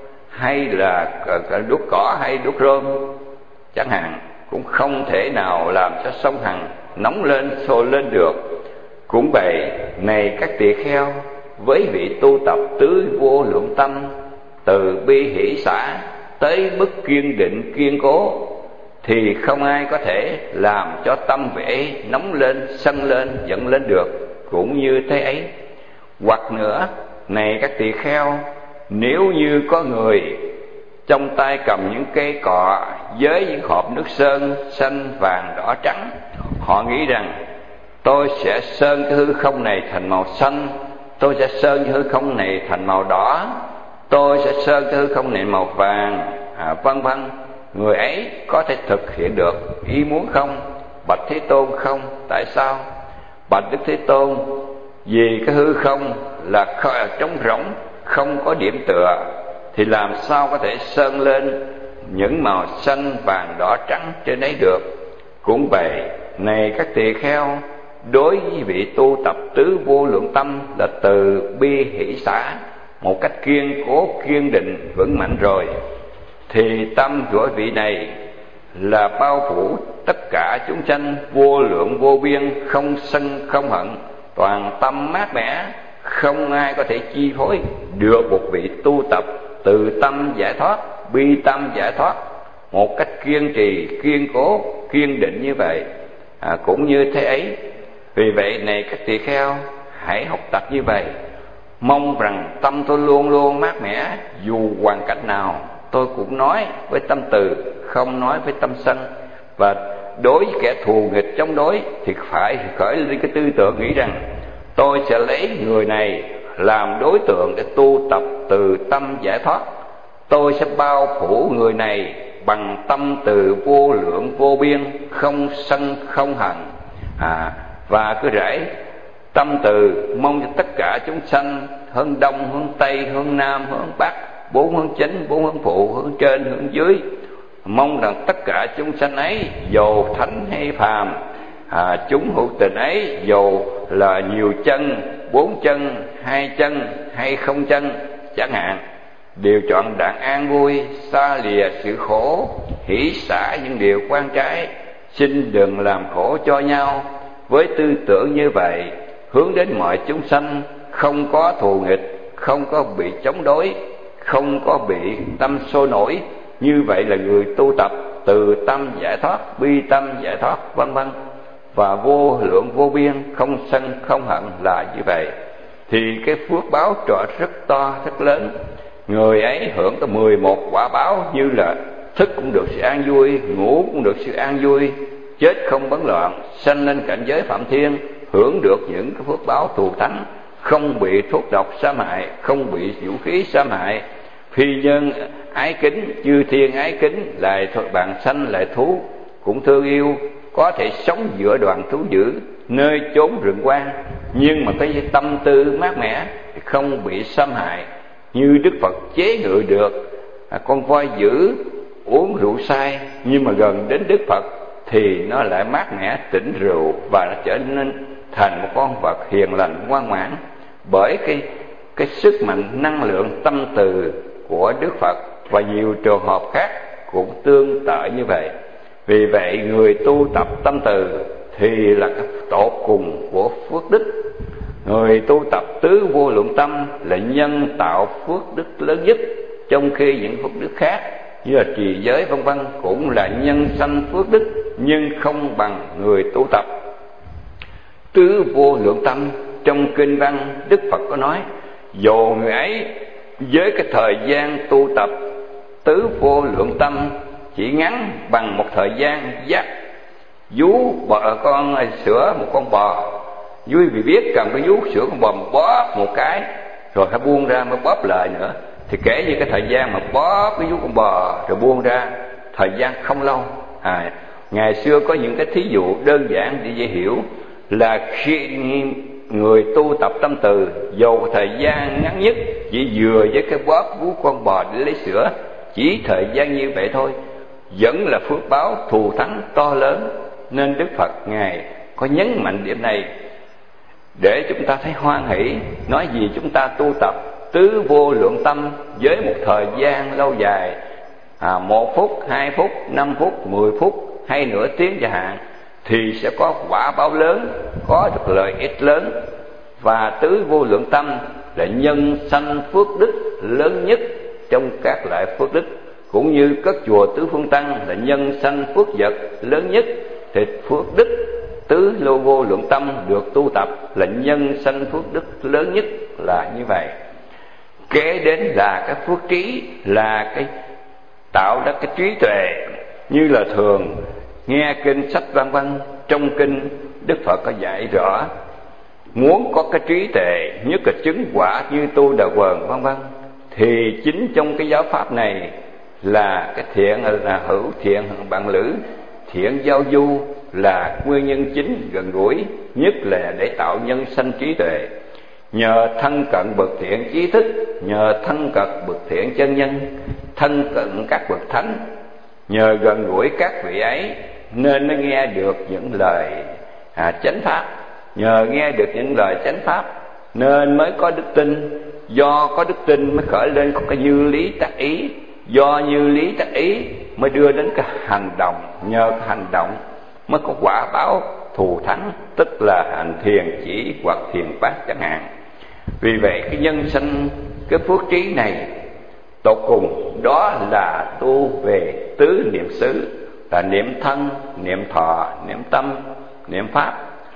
hay là đuốc cỏ hay đuốc rơm chẳng hạn, cũng không thể nào làm cho sông Hằng nóng lên sôi lên được. Cũng vậy, này các tỳ kheo, với vị tu tập tứ vô lượng tâm, từ bi hỷ xả tới mức kiên định kiên cố, thì không ai có thể làm cho tâm vị nóng lên, sân lên, giận lên được. Cũng như thế ấy. Hoặc nữa, này các tỳ kheo, nếu như có người trong tay cầm những cây cọ với những hộp nước sơn xanh, vàng, đỏ, trắng, họ nghĩ rằng tôi sẽ sơn cái hư không này thành màu xanh, tôi sẽ sơn cái hư không này thành màu đỏ, tôi sẽ sơn cái hư không này màu vàng, à, vân vân. Người ấy có thể thực hiện được ý muốn không? Bạch Thế Tôn, không. Tại sao? Bạch Đức Thế Tôn, vì cái hư không là trống rỗng, không có điểm tựa, thì làm sao có thể sơn lên những màu xanh, vàng, đỏ, trắng trên ấy được. Cũng vậy, này các tỳ kheo, đối với vị tu tập tứ vô lượng tâm là từ bi hỷ xả một cách kiên cố, kiên định, vững mạnh rồi, thì tâm của vị này là bao phủ tất cả chúng sanh, vô lượng vô biên, không sân không hận, toàn tâm mát mẻ, không ai có thể chi phối được một vị tu tập từ tâm giải thoát, bi tâm giải thoát một cách kiên trì, kiên cố, kiên định như vậy. À, cũng như thế ấy. Vì vậy này các tỳ kheo, hãy học tập như vậy. Mong rằng tâm tôi luôn luôn mát mẻ, dù hoàn cảnh nào tôi cũng nói với tâm từ, không nói với tâm sân. Và đối với kẻ thù nghịch chống đối thì phải khởi lên cái tư tưởng nghĩ rằng tôi sẽ lấy người này làm đối tượng để tu tập từ tâm giải thoát. Tôi sẽ bao phủ người này bằng tâm từ vô lượng vô biên, không sân không hận, à, và cứ rải tâm từ mong cho tất cả chúng sanh, hướng đông, hướng tây, hướng nam, hướng bắc, bốn hướng chính, bốn hướng phụ, hướng trên, hướng dưới, mong rằng tất cả chúng sanh ấy dầu thánh hay phàm, à, chúng hữu tình ấy dầu là nhiều chân, bốn chân, hai chân hay không chân chẳng hạn, đều chọn đặng an vui, xa lìa sự khổ, hỷ xả những điều quan trái, xin đừng làm khổ cho nhau. Với tư tưởng như vậy, hướng đến mọi chúng sanh, không có thù nghịch, không có bị chống đối, không có bị tâm sôi nổi. Như vậy là người tu tập từ tâm giải thoát, bi tâm giải thoát, vân vân, và vô lượng vô biên, không sân không hận là như vậy. Thì cái phước báo trọ rất to, rất lớn. Người ấy hưởng tới mười một quả báo, như là thức cũng được sự an vui, ngủ cũng được sự an vui, chết không bấn loạn, sanh lên cảnh giới phạm thiên, hưởng được những cái phước báo thù thắng, không bị thuốc độc xâm hại, không bị vũ khí xâm hại, phi nhân ái kính, chư thiên ái kính, lại thôi bạn sanh lại thú cũng thương yêu, có thể sống giữa đoàn thú dữ, nơi chốn rừng quang, nhưng mà cái tâm tư mát mẻ thì không bị xâm hại. Như Đức Phật chế ngự được à, con voi dữ uống rượu say, nhưng mà gần đến Đức Phật thì nó lại mát mẻ, tỉnh rượu, và nó trở nên thành một con vật hiền lành, ngoan ngoãn, bởi cái cái sức mạnh năng lượng tâm từ của Đức Phật. Và nhiều trường hợp khác cũng tương tự như vậy. Vì vậy người tu tập tâm từ thì là cái tột cùng của phước đức. Người tu tập tứ vô lượng tâm là nhân tạo phước đức lớn nhất, trong khi những phước đức khác như là trì giới vân vân cũng là nhân sanh phước đức, nhưng không bằng người tu tập tứ vô lượng tâm. Trong kinh văn Đức Phật có nói, dù người ấy với cái thời gian tu tập tứ vô lượng tâm chỉ ngắn bằng một thời gian dắt vú bò con sữa một con bò, vui vì biết cầm cái vú sữa con bò bóp một cái rồi phải buông ra mới bóp lại nữa, thì kể như cái thời gian mà bóp cái vú con bò rồi buông ra, thời gian không lâu. À, ngày xưa có những cái thí dụ đơn giản để dễ hiểu, là khi người tu tập tâm từ, dù thời gian ngắn nhất chỉ vừa với cái bóp vú con bò để lấy sữa, chỉ thời gian như vậy thôi, vẫn là phước báo thù thắng to lớn. Nên Đức Phật Ngài có nhấn mạnh điểm này để chúng ta thấy hoan hỷ. Nói gì chúng ta tu tập tứ vô lượng tâm với một thời gian lâu dài, à, một phút, hai phút, năm phút, mười phút hay nửa tiếng chẳng hạn, thì sẽ có quả báo lớn, có được lợi ích lớn. Và tứ vô lượng tâm là nhân sanh phước đức lớn nhất trong các loại phước đức, cũng như các chùa tứ phương tăng là nhân sanh phước vật lớn nhất, thì phước đức tứ lô vô lượng tâm được tu tập là nhân sanh phước đức lớn nhất là như vậy. Kế đến là cái phước trí, là cái tạo ra cái trí tuệ. Như là thường nghe kinh sách vân vân, trong kinh Đức Phật có dạy rõ, muốn có cái trí tuệ, nhất là chứng quả như Tu Đà Quần vân vân, thì chính trong cái giáo pháp này là cái thiện là hữu thiện bạn lữ, thiện giao du là nguyên nhân chính gần gũi nhất, là để tạo nhân sanh trí tuệ. Nhờ thân cận bậc thiện trí thức, nhờ thân cận bậc thiện chân nhân, thân cận các bậc thánh, nhờ gần gũi các vị ấy nên nó nghe được những lời à, chánh pháp. Nhờ nghe được những lời chánh pháp nên mới có đức tin. Do có đức tin mới khởi lên có cái như lý tác ý. Do như lý tác ý mới đưa đến cái hành động. Nhờ cái hành động mới có quả báo thù thắng, tức là hành thiền chỉ hoặc thiền phát chẳng hạn. Vì vậy cái nhân sanh cái phước trí này tột cùng đó là tu về tứ niệm xứ, là niệm thân, niệm thọ, niệm tâm, niệm pháp.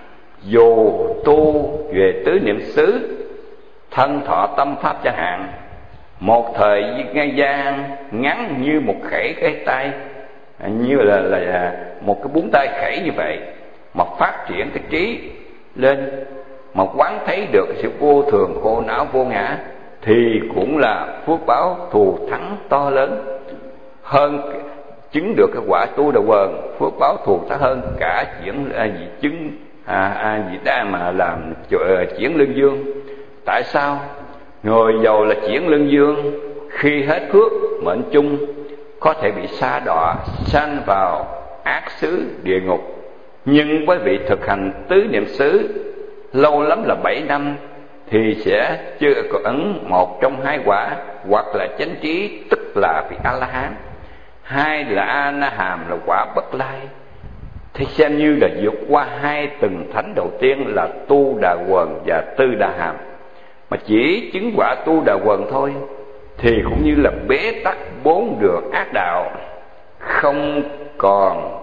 Dù tu về tứ niệm xứ, thân thọ tâm pháp chẳng hạn, một thời gian ngắn như một khẩy cái tay, như là, là một cái búng tay khẩy như vậy, mà phát triển cái trí lên, mà quán thấy được sự vô thường khổ não vô ngã, thì cũng là phước báo thù thắng to lớn hơn, chứng được cái quả Tu Đà Quần. Phước báo thù thắng hơn cả chuyển à, gì chứng à, à, gì đã mà làm chuyển lương dương. Tại sao? Người giàu là chuyển lương dương, khi hết phước mệnh chung có thể bị sa đọa sanh vào ác xứ địa ngục. Nhưng với vị thực hành tứ niệm xứ lâu lắm là bảy năm thì sẽ chưa có ấn một trong hai quả, hoặc là chánh trí tức là vị A La Hán, hai là A Na Hàm là quả Bất Lai. Thì xem như là vượt qua hai tầng thánh đầu tiên là Tu Đà Quần và Tư Đà Hàm. Mà chỉ chứng quả Tu Đà Quần thôi thì cũng như là bế tắc bốn đường ác đạo, không còn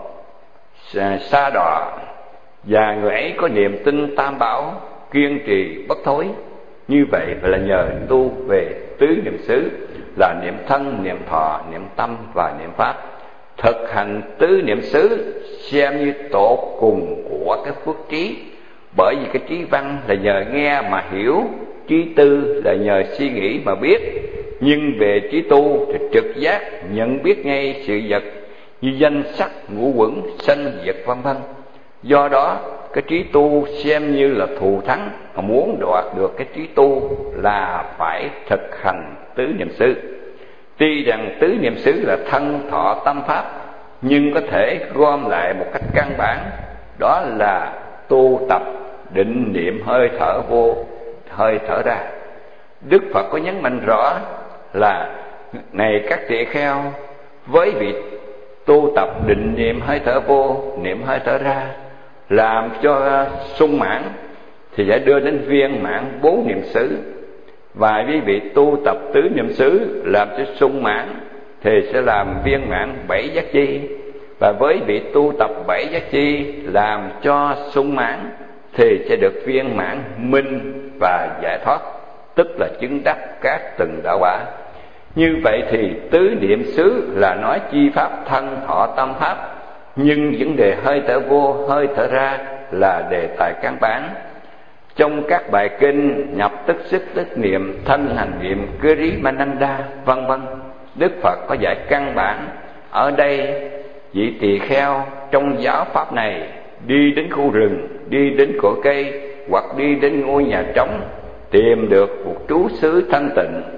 sa đọa, và người ấy có niềm tin tam bảo, kiên trì bất thối. Như vậy là nhờ tu về tứ niệm xứ, là niệm thân, niệm thọ, niệm tâm và niệm pháp. Thực hành tứ niệm xứ xem như tột cùng của cái phước trí. Bởi vì cái trí văn là nhờ nghe mà hiểu, trí tư là nhờ suy nghĩ mà biết. Nhưng về trí tu thì trực giác nhận biết ngay sự vật như danh sắc, ngũ quẩn, sanh diệt vân vân. Do đó cái trí tu xem như là thù thắng, mà muốn đoạt được cái trí tu là phải thực hành tứ niệm xứ. Tuy rằng tứ niệm xứ là thân thọ tâm pháp, nhưng có thể gom lại một cách căn bản, đó là tu tập định niệm hơi thở vô, hơi thở ra. Đức Phật có nhấn mạnh rõ là này các tỳ kheo, với việc tu tập định niệm hơi thở vô, niệm hơi thở ra, làm cho sung mãn thì sẽ đưa đến viên mãn bốn niệm xứ. Và với vị tu tập tứ niệm xứ làm cho sung mãn thì sẽ làm viên mãn bảy giác chi. Và với vị tu tập bảy giác chi làm cho sung mãn thì sẽ được viên mãn minh và giải thoát, tức là chứng đắc các từng đạo quả. Như vậy thì tứ niệm xứ là nói chi pháp thân thọ tâm pháp, nhưng vấn đề hơi thở vô, hơi thở ra là đề tài căn bản. Trong các bài kinh nhập tức xích tức niệm, thân hành niệm, Kirimananda vân vân, Đức Phật có dạy căn bản. Ở đây vị tỳ kheo trong giáo pháp này đi đến khu rừng, đi đến cội cây, hoặc đi đến ngôi nhà trống, tìm được một trú xứ thanh tịnh,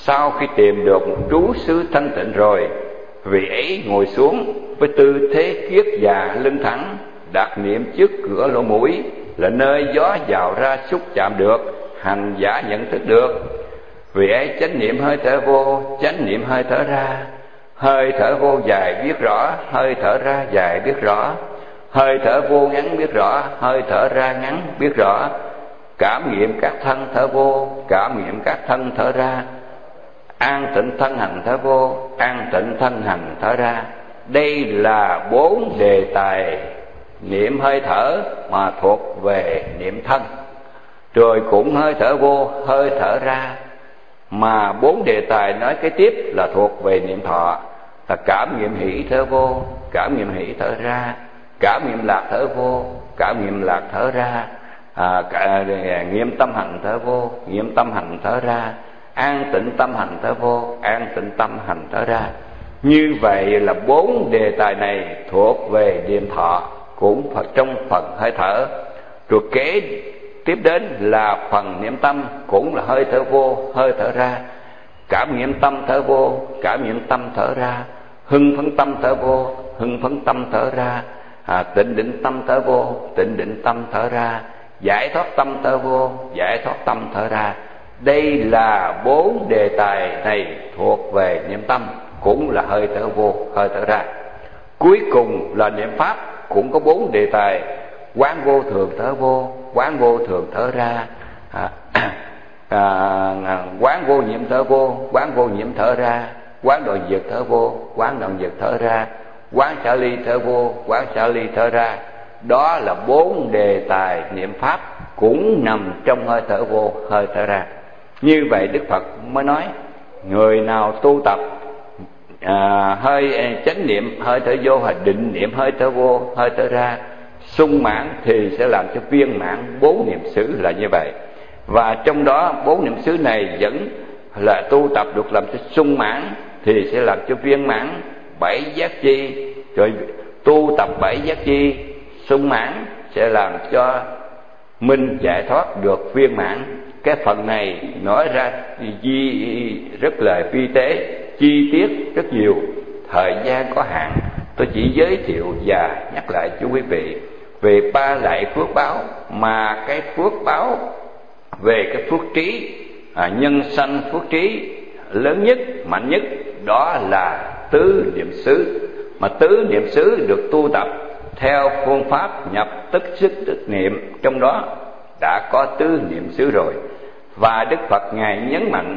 Sau khi tìm được một trú xứ thanh tịnh rồi, vị ấy ngồi xuống với tư thế kiết già lưng thẳng, đặt niệm trước cửa lỗ mũi là nơi gió vào ra xúc chạm được, hành giả nhận thức được. Vị ấy chánh niệm hơi thở vô, chánh niệm hơi thở ra. Hơi thở vô dài biết rõ, hơi thở ra dài biết rõ. Hơi thở vô ngắn biết rõ, hơi thở ra ngắn biết rõ. Cảm nghiệm các thân thở vô, cảm nghiệm các thân thở ra. An tịnh thân hành thở vô, an tịnh thân hành thở ra. Đây là bốn đề tài niệm hơi thở mà thuộc về niệm thân. Rồi cũng hơi thở vô, hơi thở ra. Mà bốn đề tài nói kế tiếp là thuộc về niệm thọ, là cảm nghiệm hỷ thở vô, cảm nghiệm hỷ thở ra, cảm nghiệm lạc thở vô, cảm nghiệm lạc thở ra, à, cả, nghiệm tâm hành thở vô, nghiệm tâm hành thở ra, an tịnh tâm hành thở vô, an tịnh tâm hành thở ra. Như vậy là bốn đề tài này thuộc về niệm thọ, cũng trong phần hơi thở. Rồi kế tiếp đến là phần niệm tâm, cũng là hơi thở vô, hơi thở ra. Cảm nghiệm tâm thở vô, cảm nghiệm tâm thở ra. Hưng phấn tâm thở vô, hưng phấn tâm thở ra. à, Tịnh định tâm thở vô, tịnh định tâm thở ra. Giải thoát tâm thở vô, giải thoát tâm thở ra. Đây là bốn đề tài này thuộc về niệm tâm, cũng là hơi thở vô, hơi thở ra. Cuối cùng là niệm pháp, cũng có bốn đề tài: quán vô thường thở vô, quán vô thường thở ra, à, à, quán vô nhiễm thở vô, quán vô nhiễm thở ra, quán đoạn diệt thở vô, quán đoạn diệt thở ra, quán xả ly thở vô, quán xả ly thở ra. Đó là bốn đề tài niệm pháp, cũng nằm trong hơi thở vô, hơi thở ra. Như vậy Đức Phật mới nói, người nào tu tập à, hơi chánh niệm hơi thở vô, hay định niệm hơi thở vô, hơi thở ra sung mãn, thì sẽ làm cho viên mãn bốn niệm xứ là như vậy. Và trong đó bốn niệm xứ này vẫn là tu tập được làm cho sung mãn, thì sẽ làm cho viên mãn bảy giác chi. Rồi tu tập bảy giác chi sung mãn sẽ làm cho minh giải thoát được viên mãn. Cái phần này nói ra di rất là vi tế, chi tiết rất nhiều, thời gian có hạn, tôi chỉ giới thiệu và nhắc lại chú quý vị về ba loại phước báo. Mà cái phước báo về cái phước trí, à, nhân sanh phước trí lớn nhất, mạnh nhất, đó là tứ niệm xứ. Mà tứ niệm xứ được tu tập theo phương pháp nhập tức xứ tức niệm, trong đó đã có tứ niệm xứ rồi. Và Đức Phật Ngài nhấn mạnh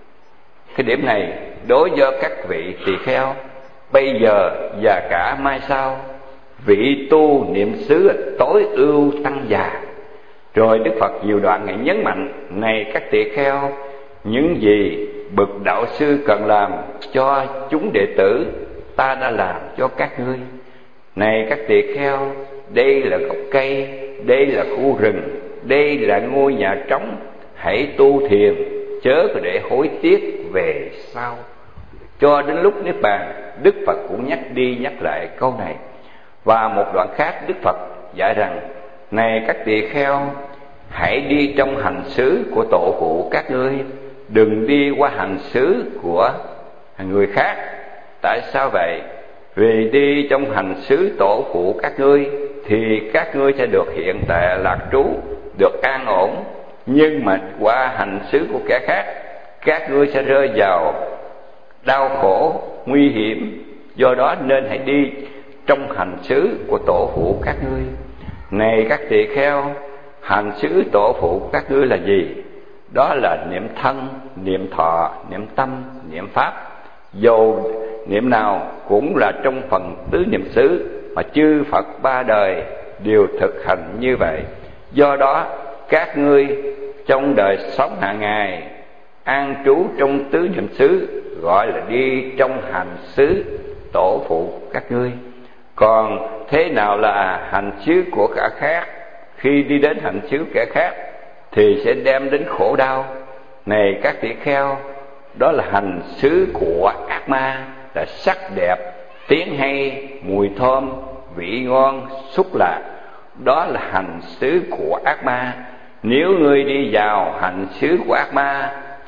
cái điểm này đối với các vị tỳ kheo bây giờ và cả mai sau. Vị tu niệm xứ tối ưu tăng già. Rồi Đức Phật nhiều đoạn Ngài nhấn mạnh, này các tỳ kheo, những gì bậc đạo sư cần làm cho chúng đệ tử, ta đã làm cho các ngươi. Này các tỳ kheo, đây là gốc cây, đây là khu rừng, đây là ngôi nhà trống. Hãy tu thiền, chớ có để hối tiếc về sau. Cho đến lúc niết bàn, Đức Phật cũng nhắc đi nhắc lại câu này. Và một đoạn khác Đức Phật dạy rằng, này các tỳ kheo, hãy đi trong hành xứ của tổ phụ các ngươi, đừng đi qua hành xứ của người khác. Tại sao vậy? Vì đi trong hành xứ tổ phụ các ngươi thì các ngươi sẽ được hiện tại lạc trú, được an ổn. Nhưng mà qua hành xứ của kẻ khác, các ngươi sẽ rơi vào đau khổ, nguy hiểm. Do đó nên hãy đi trong hành xứ của tổ phụ các ngươi. Này các tỳ kheo, hành xứ tổ phụ các ngươi là gì? Đó là niệm thân, niệm thọ, niệm tâm, niệm pháp. Dầu niệm nào cũng là trong phần tứ niệm xứ mà chư Phật ba đời đều thực hành như vậy. Do đó các ngươi trong đời sống hàng ngày an trú trong tứ niệm xứ, gọi là đi trong hành xứ tổ phụ các ngươi. Còn thế nào là hành xứ của kẻ khác? Khi đi đến hành xứ kẻ khác thì sẽ đem đến khổ đau. Này các tỳ kheo, đó là hành xứ của ác ma, là sắc đẹp, tiếng hay, mùi thơm, vị ngon, xúc lạc. Đó là hành xứ của ác ma. Nếu ngươi đi vào hành xứ của ác ma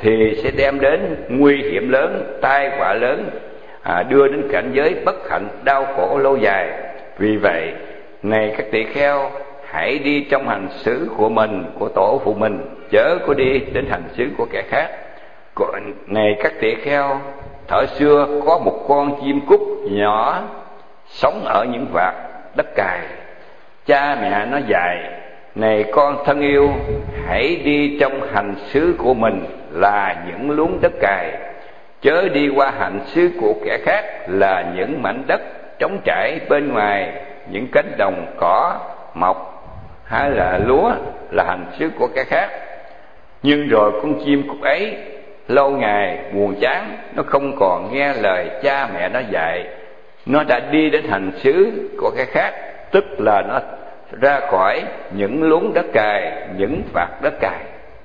thì sẽ đem đến nguy hiểm lớn, tai họa lớn, à, đưa đến cảnh giới bất hạnh, đau khổ lâu dài. Vì vậy, này các tỳ kheo, hãy đi trong hành xứ của mình, của tổ phụ mình, chớ có đi đến hành xứ của kẻ khác. Này các tỳ kheo, thuở xưa có một con chim cút nhỏ sống ở những vạt đất cày, cha mẹ nó dạy: này con thân yêu, hãy đi trong hành xứ của mình là những luống đất cày, chớ đi qua hành xứ của kẻ khác là những mảnh đất trống trải bên ngoài, những cánh đồng cỏ mọc hay là lúa là hành xứ của kẻ khác. Nhưng rồi con chim cút ấy lâu ngày buồn chán, nó không còn nghe lời cha mẹ nó dạy, nó đã đi đến hành xứ của kẻ khác, tức là nó ra khỏi những luống đất cày, những vạt đất cày.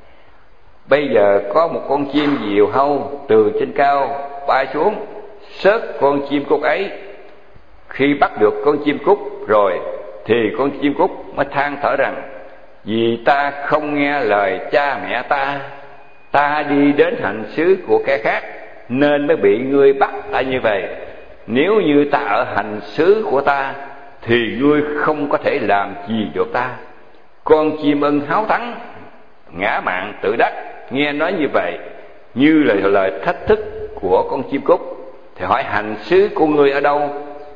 Bây giờ có một con chim diều hâu từ trên cao bay xuống, xớt con chim cút ấy. Khi bắt được con chim cút rồi thì con chim cút mới than thở rằng: vì ta không nghe lời cha mẹ ta, ta đi đến hành xứ của kẻ khác nên mới bị ngươi bắt tại như vậy. Nếu như ta ở hành xứ của ta thì ngươi không có thể làm gì được ta. Con chim ưng háo thắng, ngã mạn tự đắc, nghe nói như vậy, như là lời thách thức của con chim cút, thì hỏi: hành xứ của ngươi ở đâu?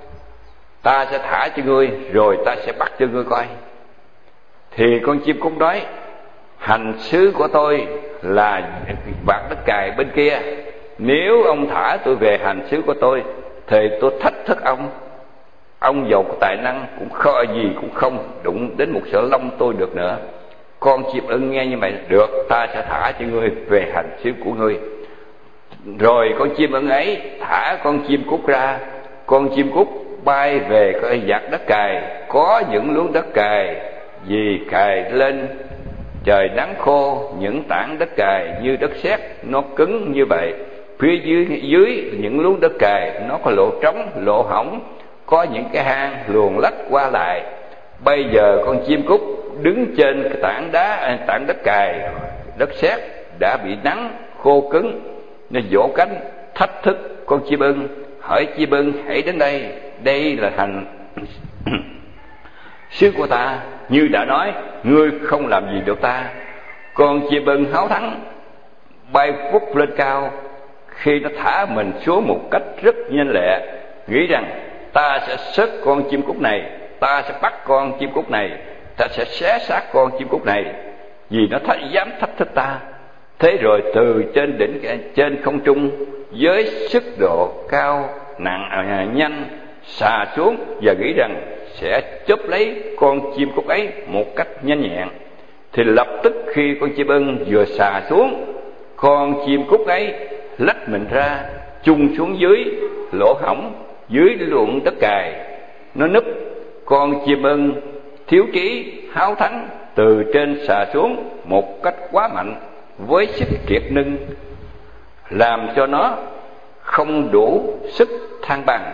Ta sẽ thả cho ngươi, rồi ta sẽ bắt cho ngươi coi. Thì con chim cút nói: hành xứ của tôi là vạt đất cày bên kia, nếu ông thả tôi về hành xứ của tôi thì tôi thách thức ông. Ông giàu có tài năng cũng khó gì cũng không đụng đến một sợi lông tôi được nữa. Con chim ưng nghe như vậy: được, ta sẽ thả cho ngươi về hành xứ của ngươi. Rồi con chim ưng ấy thả con chim cút ra. Con chim cút bay về cái vạt đất cày, có những luống đất cày, vì cày lên trời nắng khô, những tảng đất cày như đất sét, nó cứng như vậy. Phía dưới dưới những luống đất cày nó có lỗ trống, lỗ hổng, có những cái hang luồn lách qua lại. Bây giờ con chim cút đứng trên cái tảng đá, tảng đất cày, đất sét đã bị nắng khô cứng, nó vỗ cánh thách thức con chim ưng, hỏi: chim ưng hãy đến đây, đây là hành xứ của ta, như đã nói ngươi không làm gì được ta. Con chim ưng háo thắng bay vút lên cao. Khi nó thả mình xuống một cách rất nhanh lẹ, nghĩ rằng: ta sẽ xớt con chim cút này, ta sẽ bắt con chim cút này, ta sẽ xé xác con chim cút này, vì nó th- dám thách thức ta. Thế rồi từ trên đỉnh, trên không trung, với sức độ cao nặng à, nhanh xà xuống, và nghĩ rằng sẽ chớp lấy con chim cút ấy một cách nhanh nhẹn. Thì lập tức khi con chim ưng vừa xà xuống, con chim cút ấy lách mình ra, chung xuống dưới lỗ hổng, dưới luồng đất cày, nó núp. Con chim ưng thiếu trí háo thắng từ trên xà xuống một cách quá mạnh, với sức kiệt nưng, làm cho nó không đủ sức thăng bằng,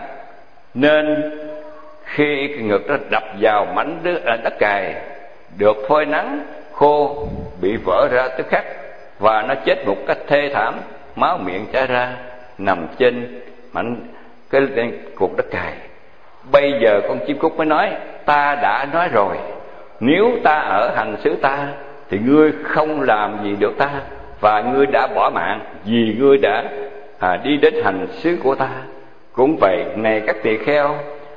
nên khi cái ngực nó đập vào mảnh đất cày, được phơi nắng khô, bị vỡ ra tức khắc, và nó chết một cách thê thảm, máu miệng chảy ra, nằm trên mảnh cái cục đất cày. Bây giờ con chim cút mới nói: ta đã nói rồi, nếu ta ở hành xứ ta thì ngươi không làm gì được ta, và ngươi đã bỏ mạng vì ngươi đã à, đi đến hành xứ của ta. Cũng vậy, này các tỳ kheo,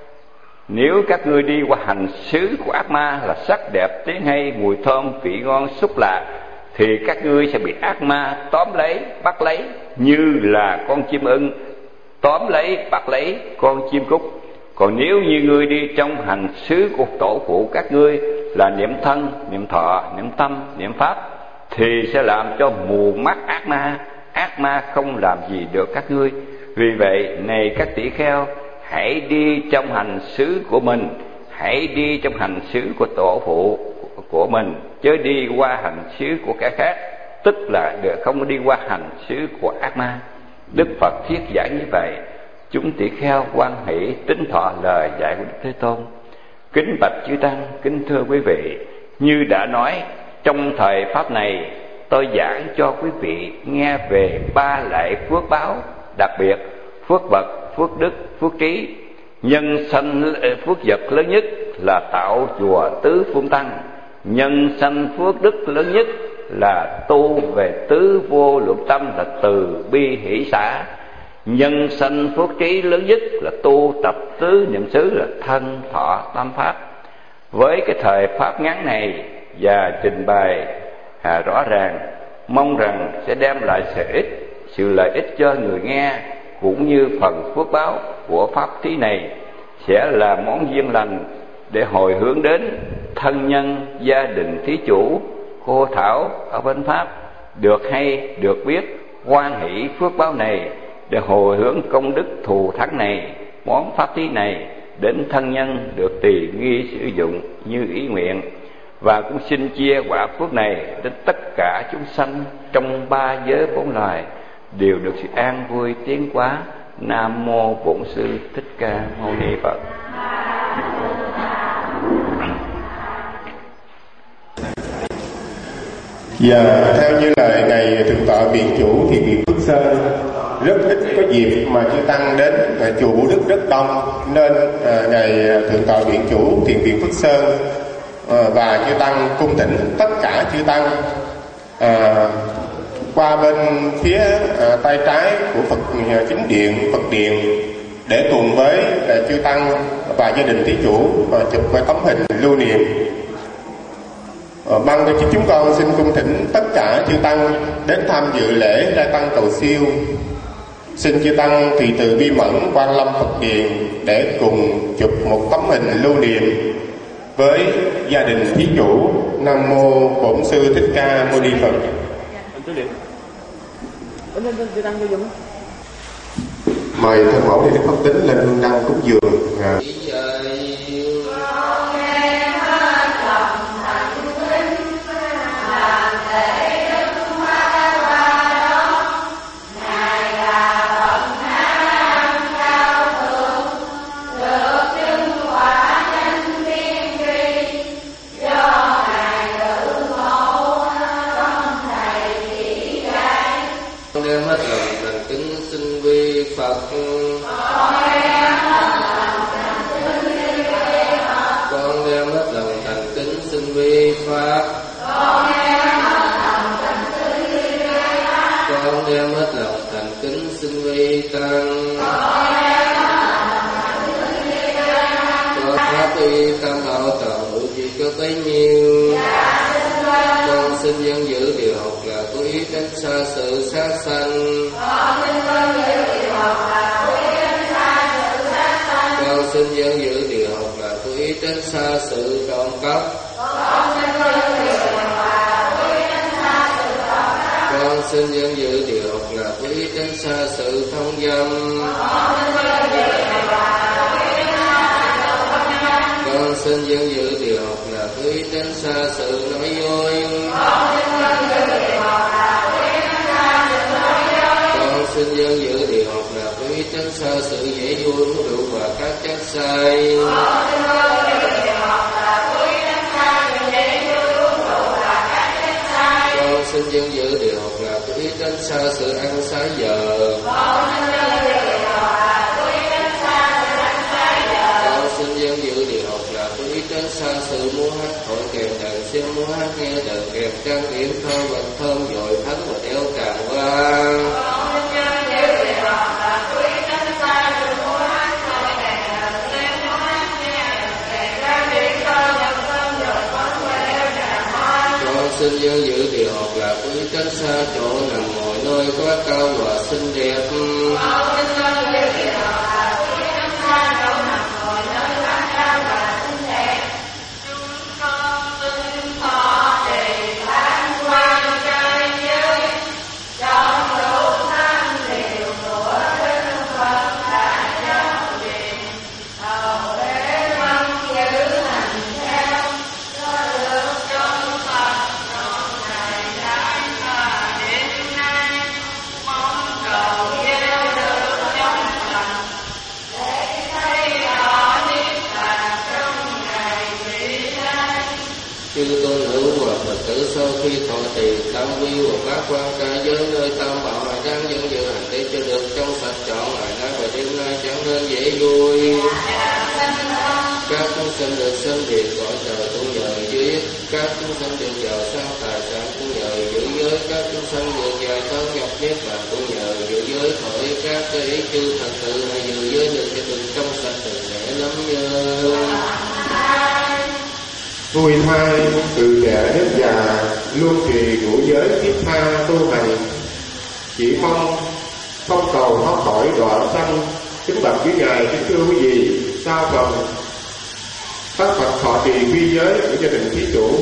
nếu các ngươi đi qua hành xứ của ác ma là sắc đẹp, tiếng hay, mùi thơm, vị ngon, xúc lạc, thì các ngươi sẽ bị ác ma tóm lấy, bắt lấy, như là con chim ưng tóm lấy, bắt lấy con chim cút. Còn nếu như ngươi đi trong hành xứ của tổ phụ các ngươi là niệm thân, niệm thọ, niệm tâm, niệm pháp, thì sẽ làm cho mù mắt ác ma, ác ma không làm gì được các ngươi. Vì vậy, này các tỷ kheo, hãy đi trong hành xứ của mình, hãy đi trong hành xứ của tổ phụ của mình, chớ đi qua hành xứ của kẻ khác, tức là không đi qua hành xứ của ác ma. Đức Phật thuyết giảng như vậy, chúng tỷ kheo hoan hỷ tín thọ lời dạy của Đức Thế Tôn. Kính bạch chư tăng, kính thưa quý vị, như đã nói, trong thời pháp này tôi giảng cho quý vị nghe về ba loại phước báo đặc biệt: phước vật, phước đức, phước trí. Nhân sanh phước vật lớn nhất là tạo chùa tứ phương tăng. Nhân sanh phước đức lớn nhất là tu về tứ vô lượng tâm, là từ bi hỷ xả. Nhân sanh phước trí lớn nhất là tu tập tứ niệm xứ, là thân thọ tam pháp. Với cái thời pháp ngắn này và trình bày à, rõ ràng, mong rằng sẽ đem lại sự ích, sự lợi ích cho người nghe, cũng như phần phước báo của pháp thí này sẽ là món duyên lành để hồi hướng đến thân nhân, gia đình thí chủ, cô Thảo ở bên Pháp được hay, được biết, hoan hỷ phước báo này để hồi hướng công đức thù thắng này, món pháp thí này đến thân nhân được tùy nghi sử dụng như ý nguyện. Và cũng xin chia quả phước này đến tất cả chúng sanh trong ba giới bốn loài đều được sự an vui tiến hóa. Nam mô Bổn Sư Thích Ca Mâu Ni Phật. Và theo như lời này thượng tọa viện chủ thì viện Phước Sơn rất ít có dịp mà chư tăng đến chùa Bửu Đức rất đông, nên à, ngày thượng tọa viện chủ thiền viện Phước Sơn à, và chư tăng cung thỉnh tất cả chư tăng à, qua bên phía à, tay trái của Phật à, chính điện, Phật điện, để cùng với à, chư tăng và gia đình thí chủ à, chụp cái tấm hình lưu niệm. À, bằng cho chúng con xin cung thỉnh tất cả chư tăng đến tham dự lễ trai tăng cầu siêu. Xin chư tăng tùy từ bi mẫn Quan Lâm Phật Điền để cùng chụp một tấm hình lưu niệm với gia đình thí chủ. Nam mô Bổn Sư Thích Ca Mâu Ni Phật. Mời thân mẫu để Đức Pháp Tính lên hương đăng cúng dường. À. Xin dân giữ điều học là cố ý tránh xa sự sát sanh. Con xin dân giữ điều học là cố ý tránh xa sự trộm cắp. Con xin dân giữ điều học là cố ý tránh xa sự thông dâm. Con xin dân giữ điều học là cố ý tránh xa sự nói dối. Con xin dân giữ điều học là cố ý tránh xa sự dễ vui uống rượu và các chất say. Con xin dân giữ điều học là cố ý tránh xa sự ăn xá giờ. Xin dân giữ điều học là cố ý tránh xa sự múa hát hội kèm đàn xem múa hát nghe đàn kèm trang điểm thơ vật thơm dội thánh và đeo càng vang. Con xin dân giữ điều học là cố ý tránh xa chỗ nằm ngồi nơi quá cao và xinh đẹp. sau khi thọ trì tam quy và các quan ca giới nơi tam bảo lại đang dân dự hành để cho được trong sạch trọn lại nay và đêm nay chẳng nên dễ vui. Các chúng sinh được sinh biệt cõi trời cũng nhờ dưới, các chúng sinh được giàu sang tài sản cũng nhờ giữ giới, các chúng sinh được dài thân nhập niết bàn cũng nhờ giữ giới, khỏi các cái ý chư thật sự hay giữ giới được cho được trong sạch được dễ lắm nhờ. Vui thai từ trẻ đến già luôn trì ngũ giới thiết tha tu hành, chỉ mong không cầu thoát khỏi đoạn sanh. Kính bạch quý ngài, kính thưa quý vị, sao phần các Phật thọ trì quy giới của gia đình thí chủ.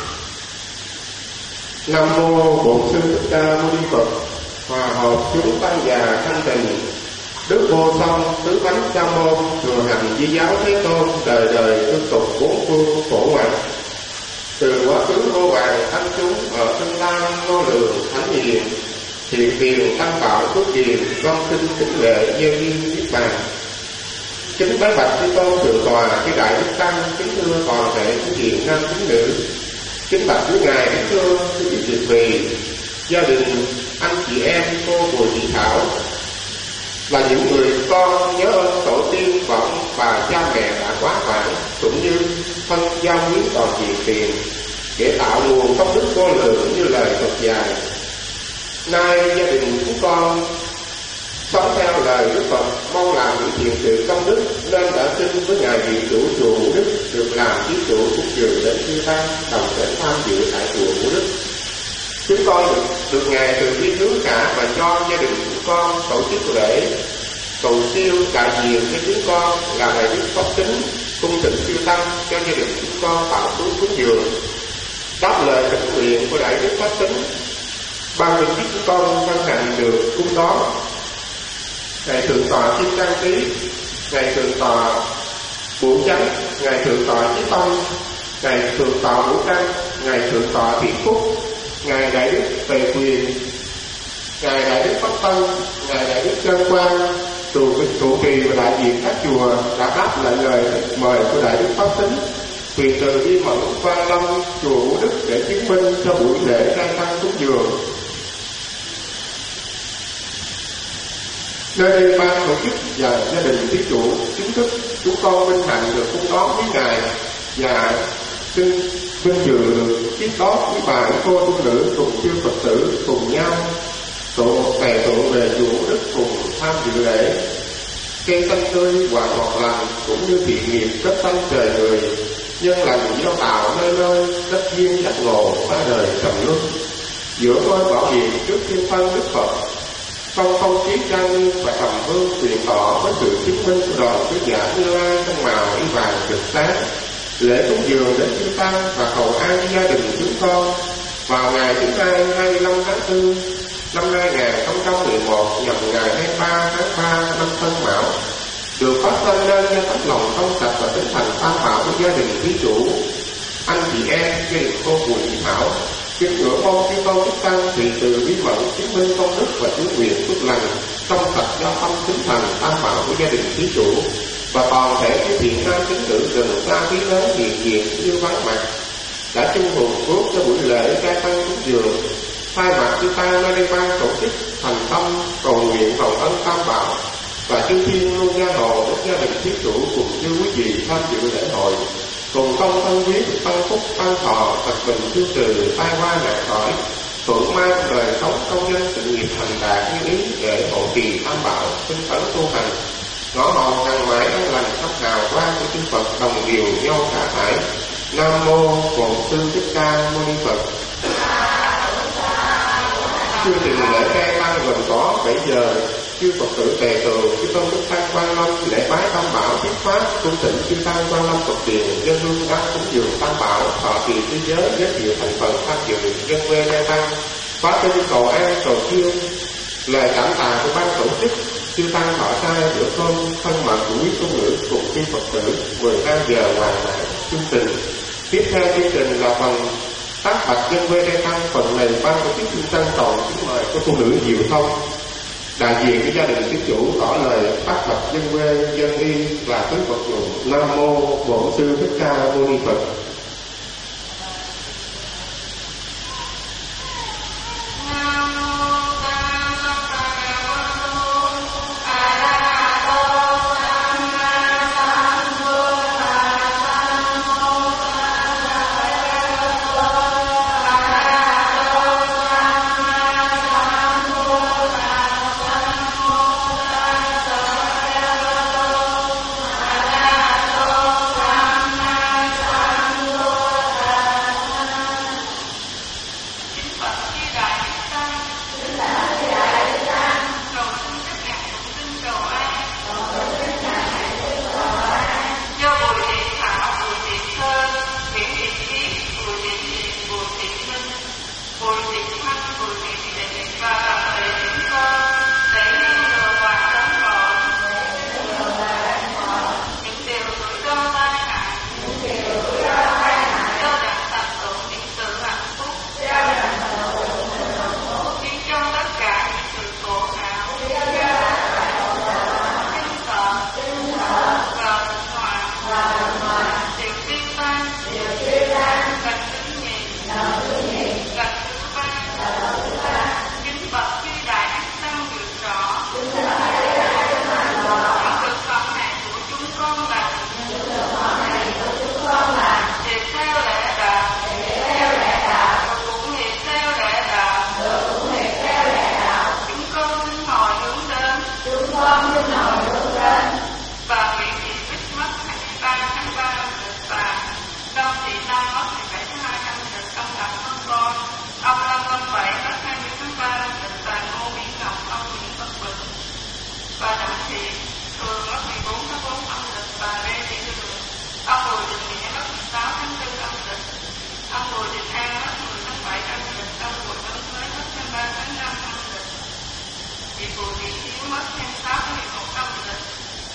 Nam mô Bổn Sư Thích Ca Mâu Ni Phật. Hòa hợp chúng tăng già thanh tịnh, Đức Vô Song tứ thánh sa môn thừa hành di giáo Thế Tôn, đời đời tương tục bốn phương phổ hoằng. Từ quá khứ vô vàng thánh chúng, ở tương lai vô lượng thánh hiền, hiện tiền tăng bảo phước điền, con xin kính lệ gieo duyên niết bàn. Kính bái bạch Thế Tôn thượng tọa, chư đại đức tăng, kính thưa toàn thể quý vị nam kính nữ. Kính bạch quý ngài, kính thưa quý vị Việt Vì, gia đình anh chị em cô Bùi Thị Thảo là những người con nhớ ơn tổ tiên vọng và cha mẹ đã quá vãng, cũng như thân giao quyến toàn diện tiền để tạo nguồn công đức vô lượng như lời Phật dạy. Nay gia đình chúng con sống theo lời Đức Phật, mong làm những thiện sự công đức, nên đã xin với ngài vị chủ chùa Vũ Đức được làm thí chủ cúng dường đến chư tăng đồng đến tham dự tại chùa Vũ Đức. Chúng con được, được ngài từ bi hướng cả và cho gia đình chúng con tổ chức lễ cầu siêu đại diện cho chúng con là đại đức Pháp Tính cung thịnh siêu tăng cho gia đình chúng con tạo túi cúng dường. Đáp lời thỉnh nguyện của đại đức Pháp Tính, ban vị chúng con hân hạnh được cúng đó. Ngài thượng tọa Kim Cang Tý, ngài thượng tọa Vũ Chánh, ngài thượng tọa Chí Tông, ngài thượng tọa Vũ Đăng, ngài thượng tọa Thiện Phúc, ngài đại đức Tề Quyền, ngài đại đức Pháp Tân, ngài đại đức Trân Quang, trụ trụ trì và đại diện các chùa đã đáp lại lời mời của đại đức Pháp Tính, quyền từ đi mẫn Quan Lâm chùa Vũ Đức để chứng minh cho buổi lễ khai tăng cúng dường. Nơi đây ban tổ chức và gia đình thí chủ chính thức chúng con vinh hạnh được cúng đón với ngài và xin vinh dự được tiếp đón với bà cô tu nữ cùng chư Phật tử cùng nhau tụ một ngày tụ về chùa Vũ Đức cùng tham dự lễ. Cây xanh tươi quả ngọt lành cũng như thiện nghiệp rất xanh trời người, nhân lành gieo tạo nơi nơi đất duyên giác ngộ ba đời trầm luân. Giữa ngôi bảo hiền trước thiên phân Đức Phật, trong không khí trang nghiêm và trầm hương truyền tỏ với sự chứng minh của đoàn sứ giả Như Lai trong màu y vàng rực sáng. Lễ cúng dường đến chư tăng và cầu an gia đình chúng con vào ngày thứ hai hai mươi lăm tháng tư năm hai nghìn không trăm mười một nhằm ngày hai mươi ba tháng ba năm Tân Mão, được phát sinh lên cho tấm lòng trong sạch và tinh thần tam bảo của gia đình thí chủ, anh chị em gia đình cô Bùi Thị Thảo. Kính ngưỡng mong chư tôn đức tăng thì từ bí mật chứng minh công đức và chứng nguyện phước lành trong sạch do tâm tinh thần tam bảo của gia đình thí chủ và toàn thể các thiện nam tín nữ gần xa quý lớn hiện diện như vắng mặt đã chung hùng phước cho buổi lễ khai tăng cúng dường. Thay mặt chư tăng nơi đây ban tổ chức thành tâm cầu nguyện cầu ân tam bảo và chư thiên luôn gia hộ đức gia đình thí chủ cùng chư quý vị tham dự lễ hội, cùng công thân quyết tăng phúc tăng thọ thật bình tiêu trừ tai hoa nạn khỏi, thuận mang đời sống công nhân sự nghiệp thành đạt như ý để hộ trì tam bảo tinh tấn tu hành, ngõ hồn hàng mãi an lành khắp hào quang của chư Phật đồng điều nhau cả thải. Nam mô Bổn Sư Thích Ca Mâu Ni Phật. Chương trình lễ khai tăng gồm có bảy giờ chư Phật tử tề tường, chư tôn đức tăng Quan Lâm lễ bái tam bảo thuyết pháp, cung thỉnh chư tăng Quan Lâm Phật tiền dân hương đăng cúng dường tam bảo, thọ trì thế giới giới thiệu thành phần tham dự dân quê gia tăng, phát sinh cầu an cầu siêu. Lời cảm tạ của ban tổ chức chư tăng thọ trai bữa cơm thân mật của quý tu nữ cùng chư Phật tử mười hai giờ hoàn mãn chương trình. Tiếp theo chương trình là phần tác bạch dân quê gia tăng, phần này ban tổ chức chương trân trọng kính mời của tu nữ Diệu Thông đại diện của gia đình thí chủ tỏ lời tác bạch dân quê dân y và tứ Phật dụng. Nam mô Bổn Sư Thích Ca Mâu Ni Phật.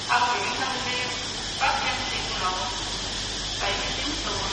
Ông Nguyễn Thanh Liêm, pháp danh Thiện Lộ, bảy mươi chín tuổi.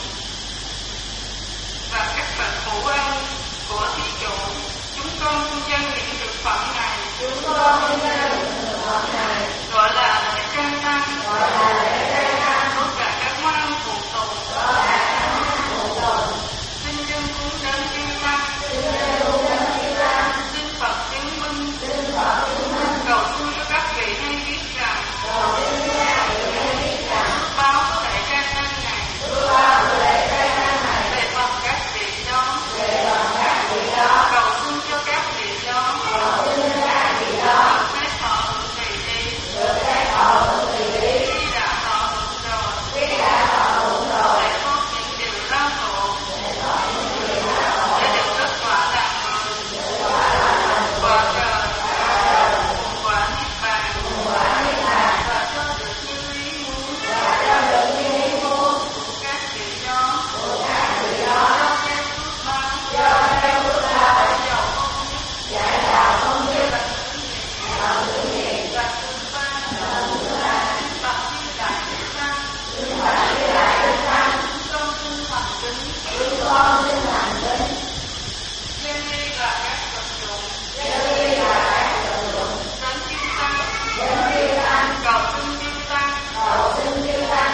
Và các bậc phụ ân của thí chủ, chúng con xin dâng những thực phẩm này. Chúng con xin dâng những thực phẩm này gọi là lễ trai tăng, gọi là lễ trai tăng của cả các món ăn phụ tùng, của cả các món ăn phụ tùng. Xin dân cúng đến chư tăng, xin dân cúng đến chư tăng. Xin Phật chứng minh, xin Phật chứng minh. Cầu xin cho các vị hay biết rằng, cầu xin cho các vị hay biết rằng, báo của lễ trai tăng này, báo của lễ trai tăng này về phần các vị đó, về phần các vị đó. Cầu xin cho các vị đó, cầu xin cho các vị đó được phép thọ hưởng tùy ý, được phép thọ hưởng tùy ý. Khi đã thọ hưởng rồi, khi đã thọ hưởng rồi, để thoát những điều đau khổ, để thoát những điều đau khổ, để được kết quả làm người, kết quả làm người, quả trời, quả trời, quả niết bàn, quả niết bàn, và cho được như ý muốn, và cho được như ý muốn của các vị đó, của các vị đó. Do theo phước báo, do theo phước báo, giải đạo không nhất, giải đạo không nhất, bằng thứ nhị, bằng thứ ba, bằng thứ ba, bằng như đại đức tăng, bằng như đại đức tăng. Chúng con xin thành kính, chúng con xin thành kính. Dân ly là các vật dụng, dân ly là các vật dụng. Đến chư tăng, đến chư tăng, cầu xin chư tăng, cầu xin chư tăng.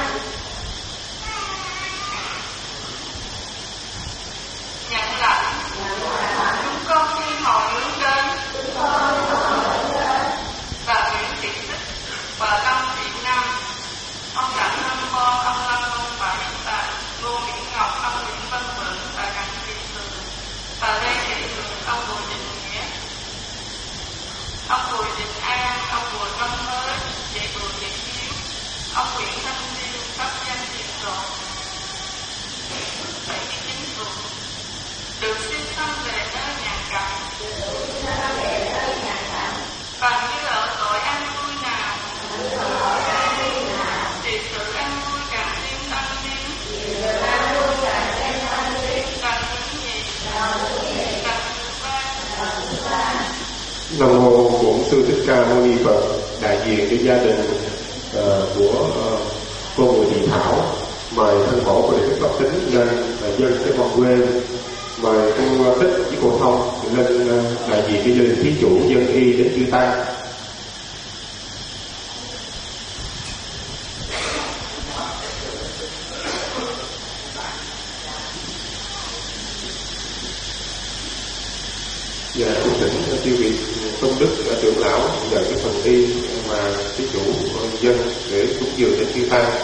Nhận lãnh, chúng con xin hồi hướng đến, chúng con xin hồi hướng đến bà Nguyễn Thị Tích, bà Lâm Thị Năm, ông Đặng Lâm Con, ông Lâm Văn Bảy, bà Ngô Nguyễn Ngọc, ông Nguyễn Văn Vượng, bà Đặng Thị Thường, bà Lê Thị Thường, ông Bùi Đình Nghĩa, ông Bùi Đình An, ông Bùi Văn Mới, chị Bùi Thị Hiếu, ông Nguyễn Thanh Liêm, pháp danh Thiện Lộ, bảy mươi chín tuổi. Được siêu sanh về nơi nhà cảnh, bằng như ở tội an vui nào, thì sự an vui càng thêm tăng tiến, càng những gì, càng thứ ba. Nam mô Bổn Sư Thích Ca Mâu Ni Phật. Đại diện cho gia đình uh, của uh, cô Bùi Thị Thảo mời thân mẫu của Đức Phật Tính lên uh, dân cái vòng quê. Mời cô Tích với cô Thông lên uh, đại diện cho gia đình thí chủ dân y đến chư tăng. Và cung thỉnh tiêu vị tôn đức trưởng lão nhận cái phần y mà thí chủ dân để cúng dường đến chư tăng.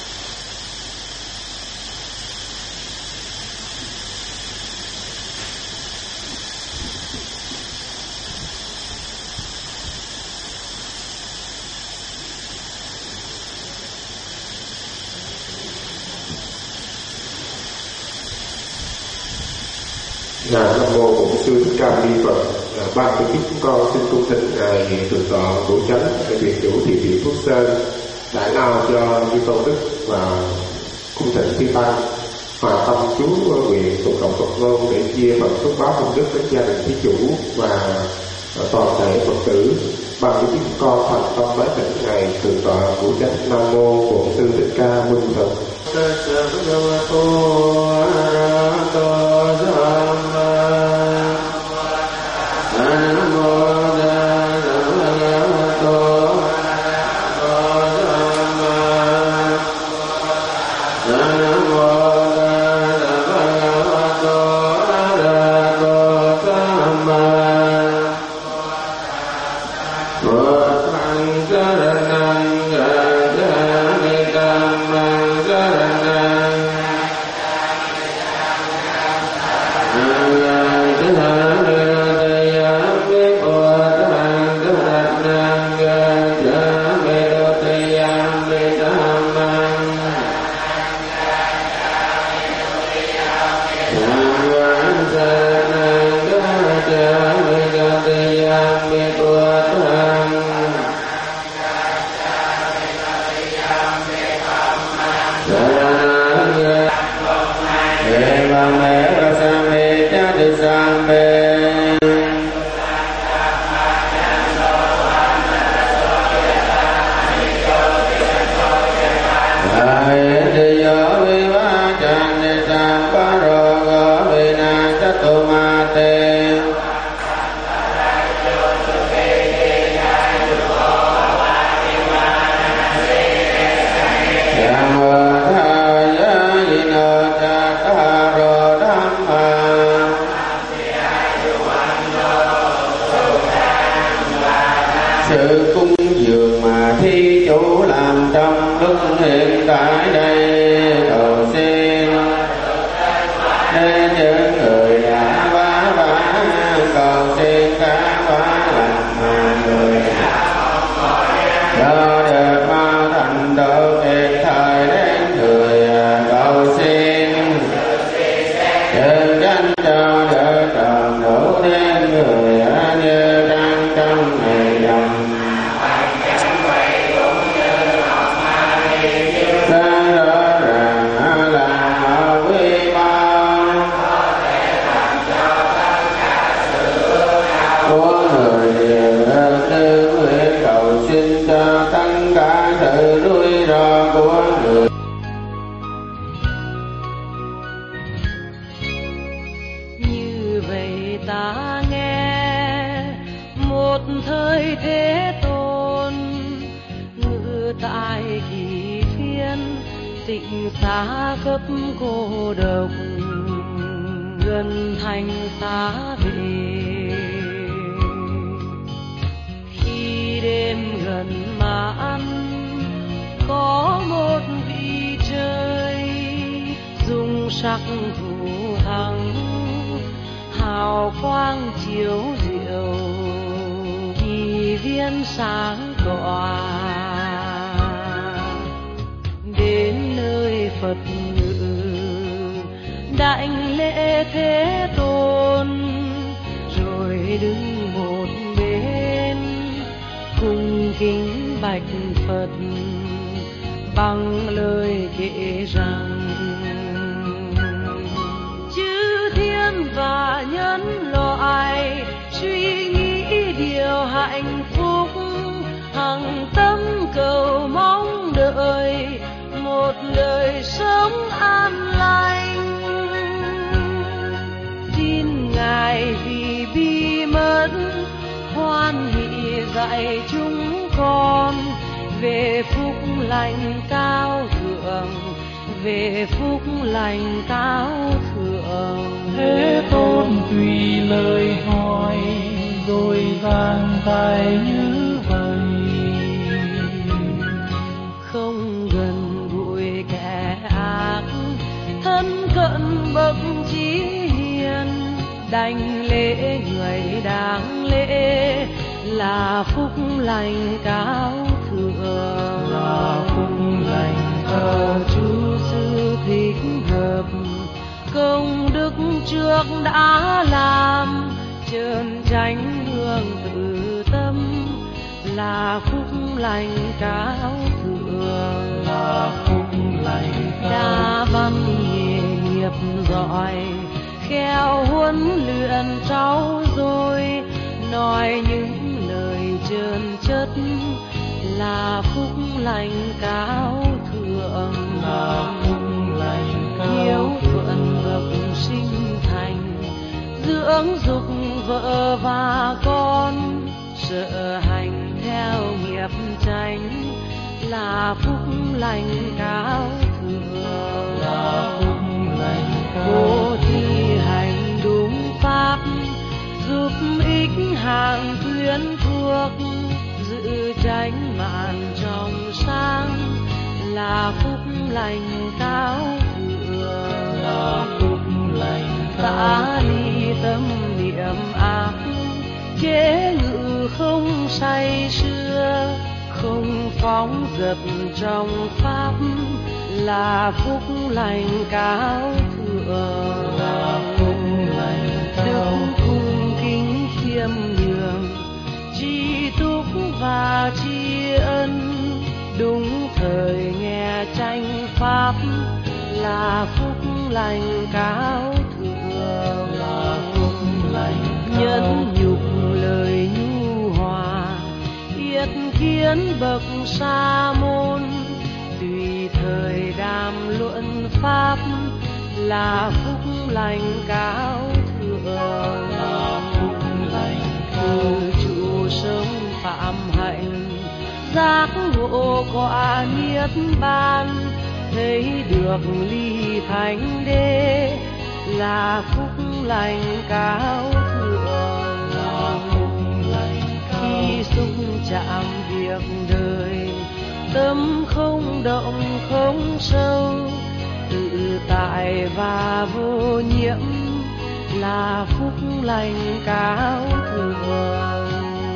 Dạ, Nam mô Bổn Sư Thích Ca Mâu Ni Phật. À, ban tổ chức chúng con xin cung thỉnh ngài thượng tọa Bổ Chánh, đại viện chủ thị thị Phước Sơn đại lao cho Như Tôn Đức và cung thỉnh chư tăng hòa tâm chú nguyện tụng cộng Phật ngôn để chia phần phước báo công đức đến gia đình thí chủ và toàn thể Phật tử. Ban tổ chức chúng con thành tâm bái thỉnh ngài thượng tọa Bổ Chánh. Nam mô Bổn Sư Thích Ca Mâu Ni Phật. sự cúng dường mà thí chủ làm trong lúc hiện tại đây, cầu xin đến những người đã vá vá, cầu xin các vá làm mà người cho được mau thành tựu kịp thời đến người, cầu xin chân chánh cho được tròn đủ đến người như đang trong ngày dầm. Sáng rõ ràng là ở quy bao của người đều tư nguyện, cầu xin cho tất cả sự rủi ro của người. Như vậy ta nghe một thời Thế Tôn ngự tại kỳ phiên, tịnh xá khắp cô độc gần thành xá vệ. Khi đêm gần mãn có một vị trời dung sắc thủ thắng, hào quang chiếu diệu kỳ viên sáng tỏa. Đến nơi Phật ngự đảnh lễ Thế Tôn, rồi đứng một bên cung kính bạch Phật bằng lời kể rằng: chư thiên và nhân loại suy nghĩ điều hạnh phúc, hằng tâm cầu mong đợi một đời sống an lành. Xin Ngài vì bi mẫn hoan hỷ dạy chúng con về phúc lành cao thượng, về phúc lành cao thượng. Thế Tôn tùy lời hỏi rồi giảng tài như vậy. Không gần gũi kẻ ác, thân cận bậc trí hiền, đảnh lễ người đáng lễ là phúc lành cao thượng. Là phúc lành cao Chú sư thích hợp công đức trước đã làm, trơn tránh hương tự tâm là phúc lành cao thượng. Là phúc lành cao Đa văn nghề nghiệp giỏi, khéo huấn luyện cháu rồi, nói những lời trơn chất là phúc lành cao thượng. Là phúc lành cao Hiếu thuận bậc sinh thành, dưỡng dục vợ và con, sợ hành theo nghiệp chánh là phúc lành cao thượng. Là phúc lành cao Bố thí hành đúng pháp, giúp ích hàng thuyết thuộc, giữ chánh mạng trong sáng là phúc lành cao thượng. Là phúc lành cao Xả ly tâm niệm ác, chế ngự không say sưa, không phóng dật trong pháp là phúc lành cao thượng. Là phúc lành cao Đức cung kính khiêm nhường, tri túc và tri ân, đúng thời nghe tranh pháp là phúc lành cao thượng. Là phúc lành cao Nhẫn nhục lời nhu hòa, yết kiến bậc sa môn, tùy thời đàm luận pháp là phúc lành cao thượng. Là phúc lành cao Từ trụ sống phạm hạnh, giác ngộ quả niết bàn, thấy được ly thánh đế là phúc lành cao thượng. Là phúc lành cao Khi xúc chạm động không sâu, tự tại và vô nhiễm là phúc lành cao thượng.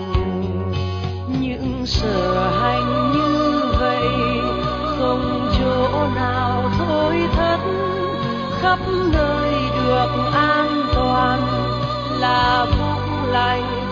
Những sở hành như vậy không chỗ nào thôi thất, khắp nơi được an toàn là phúc lành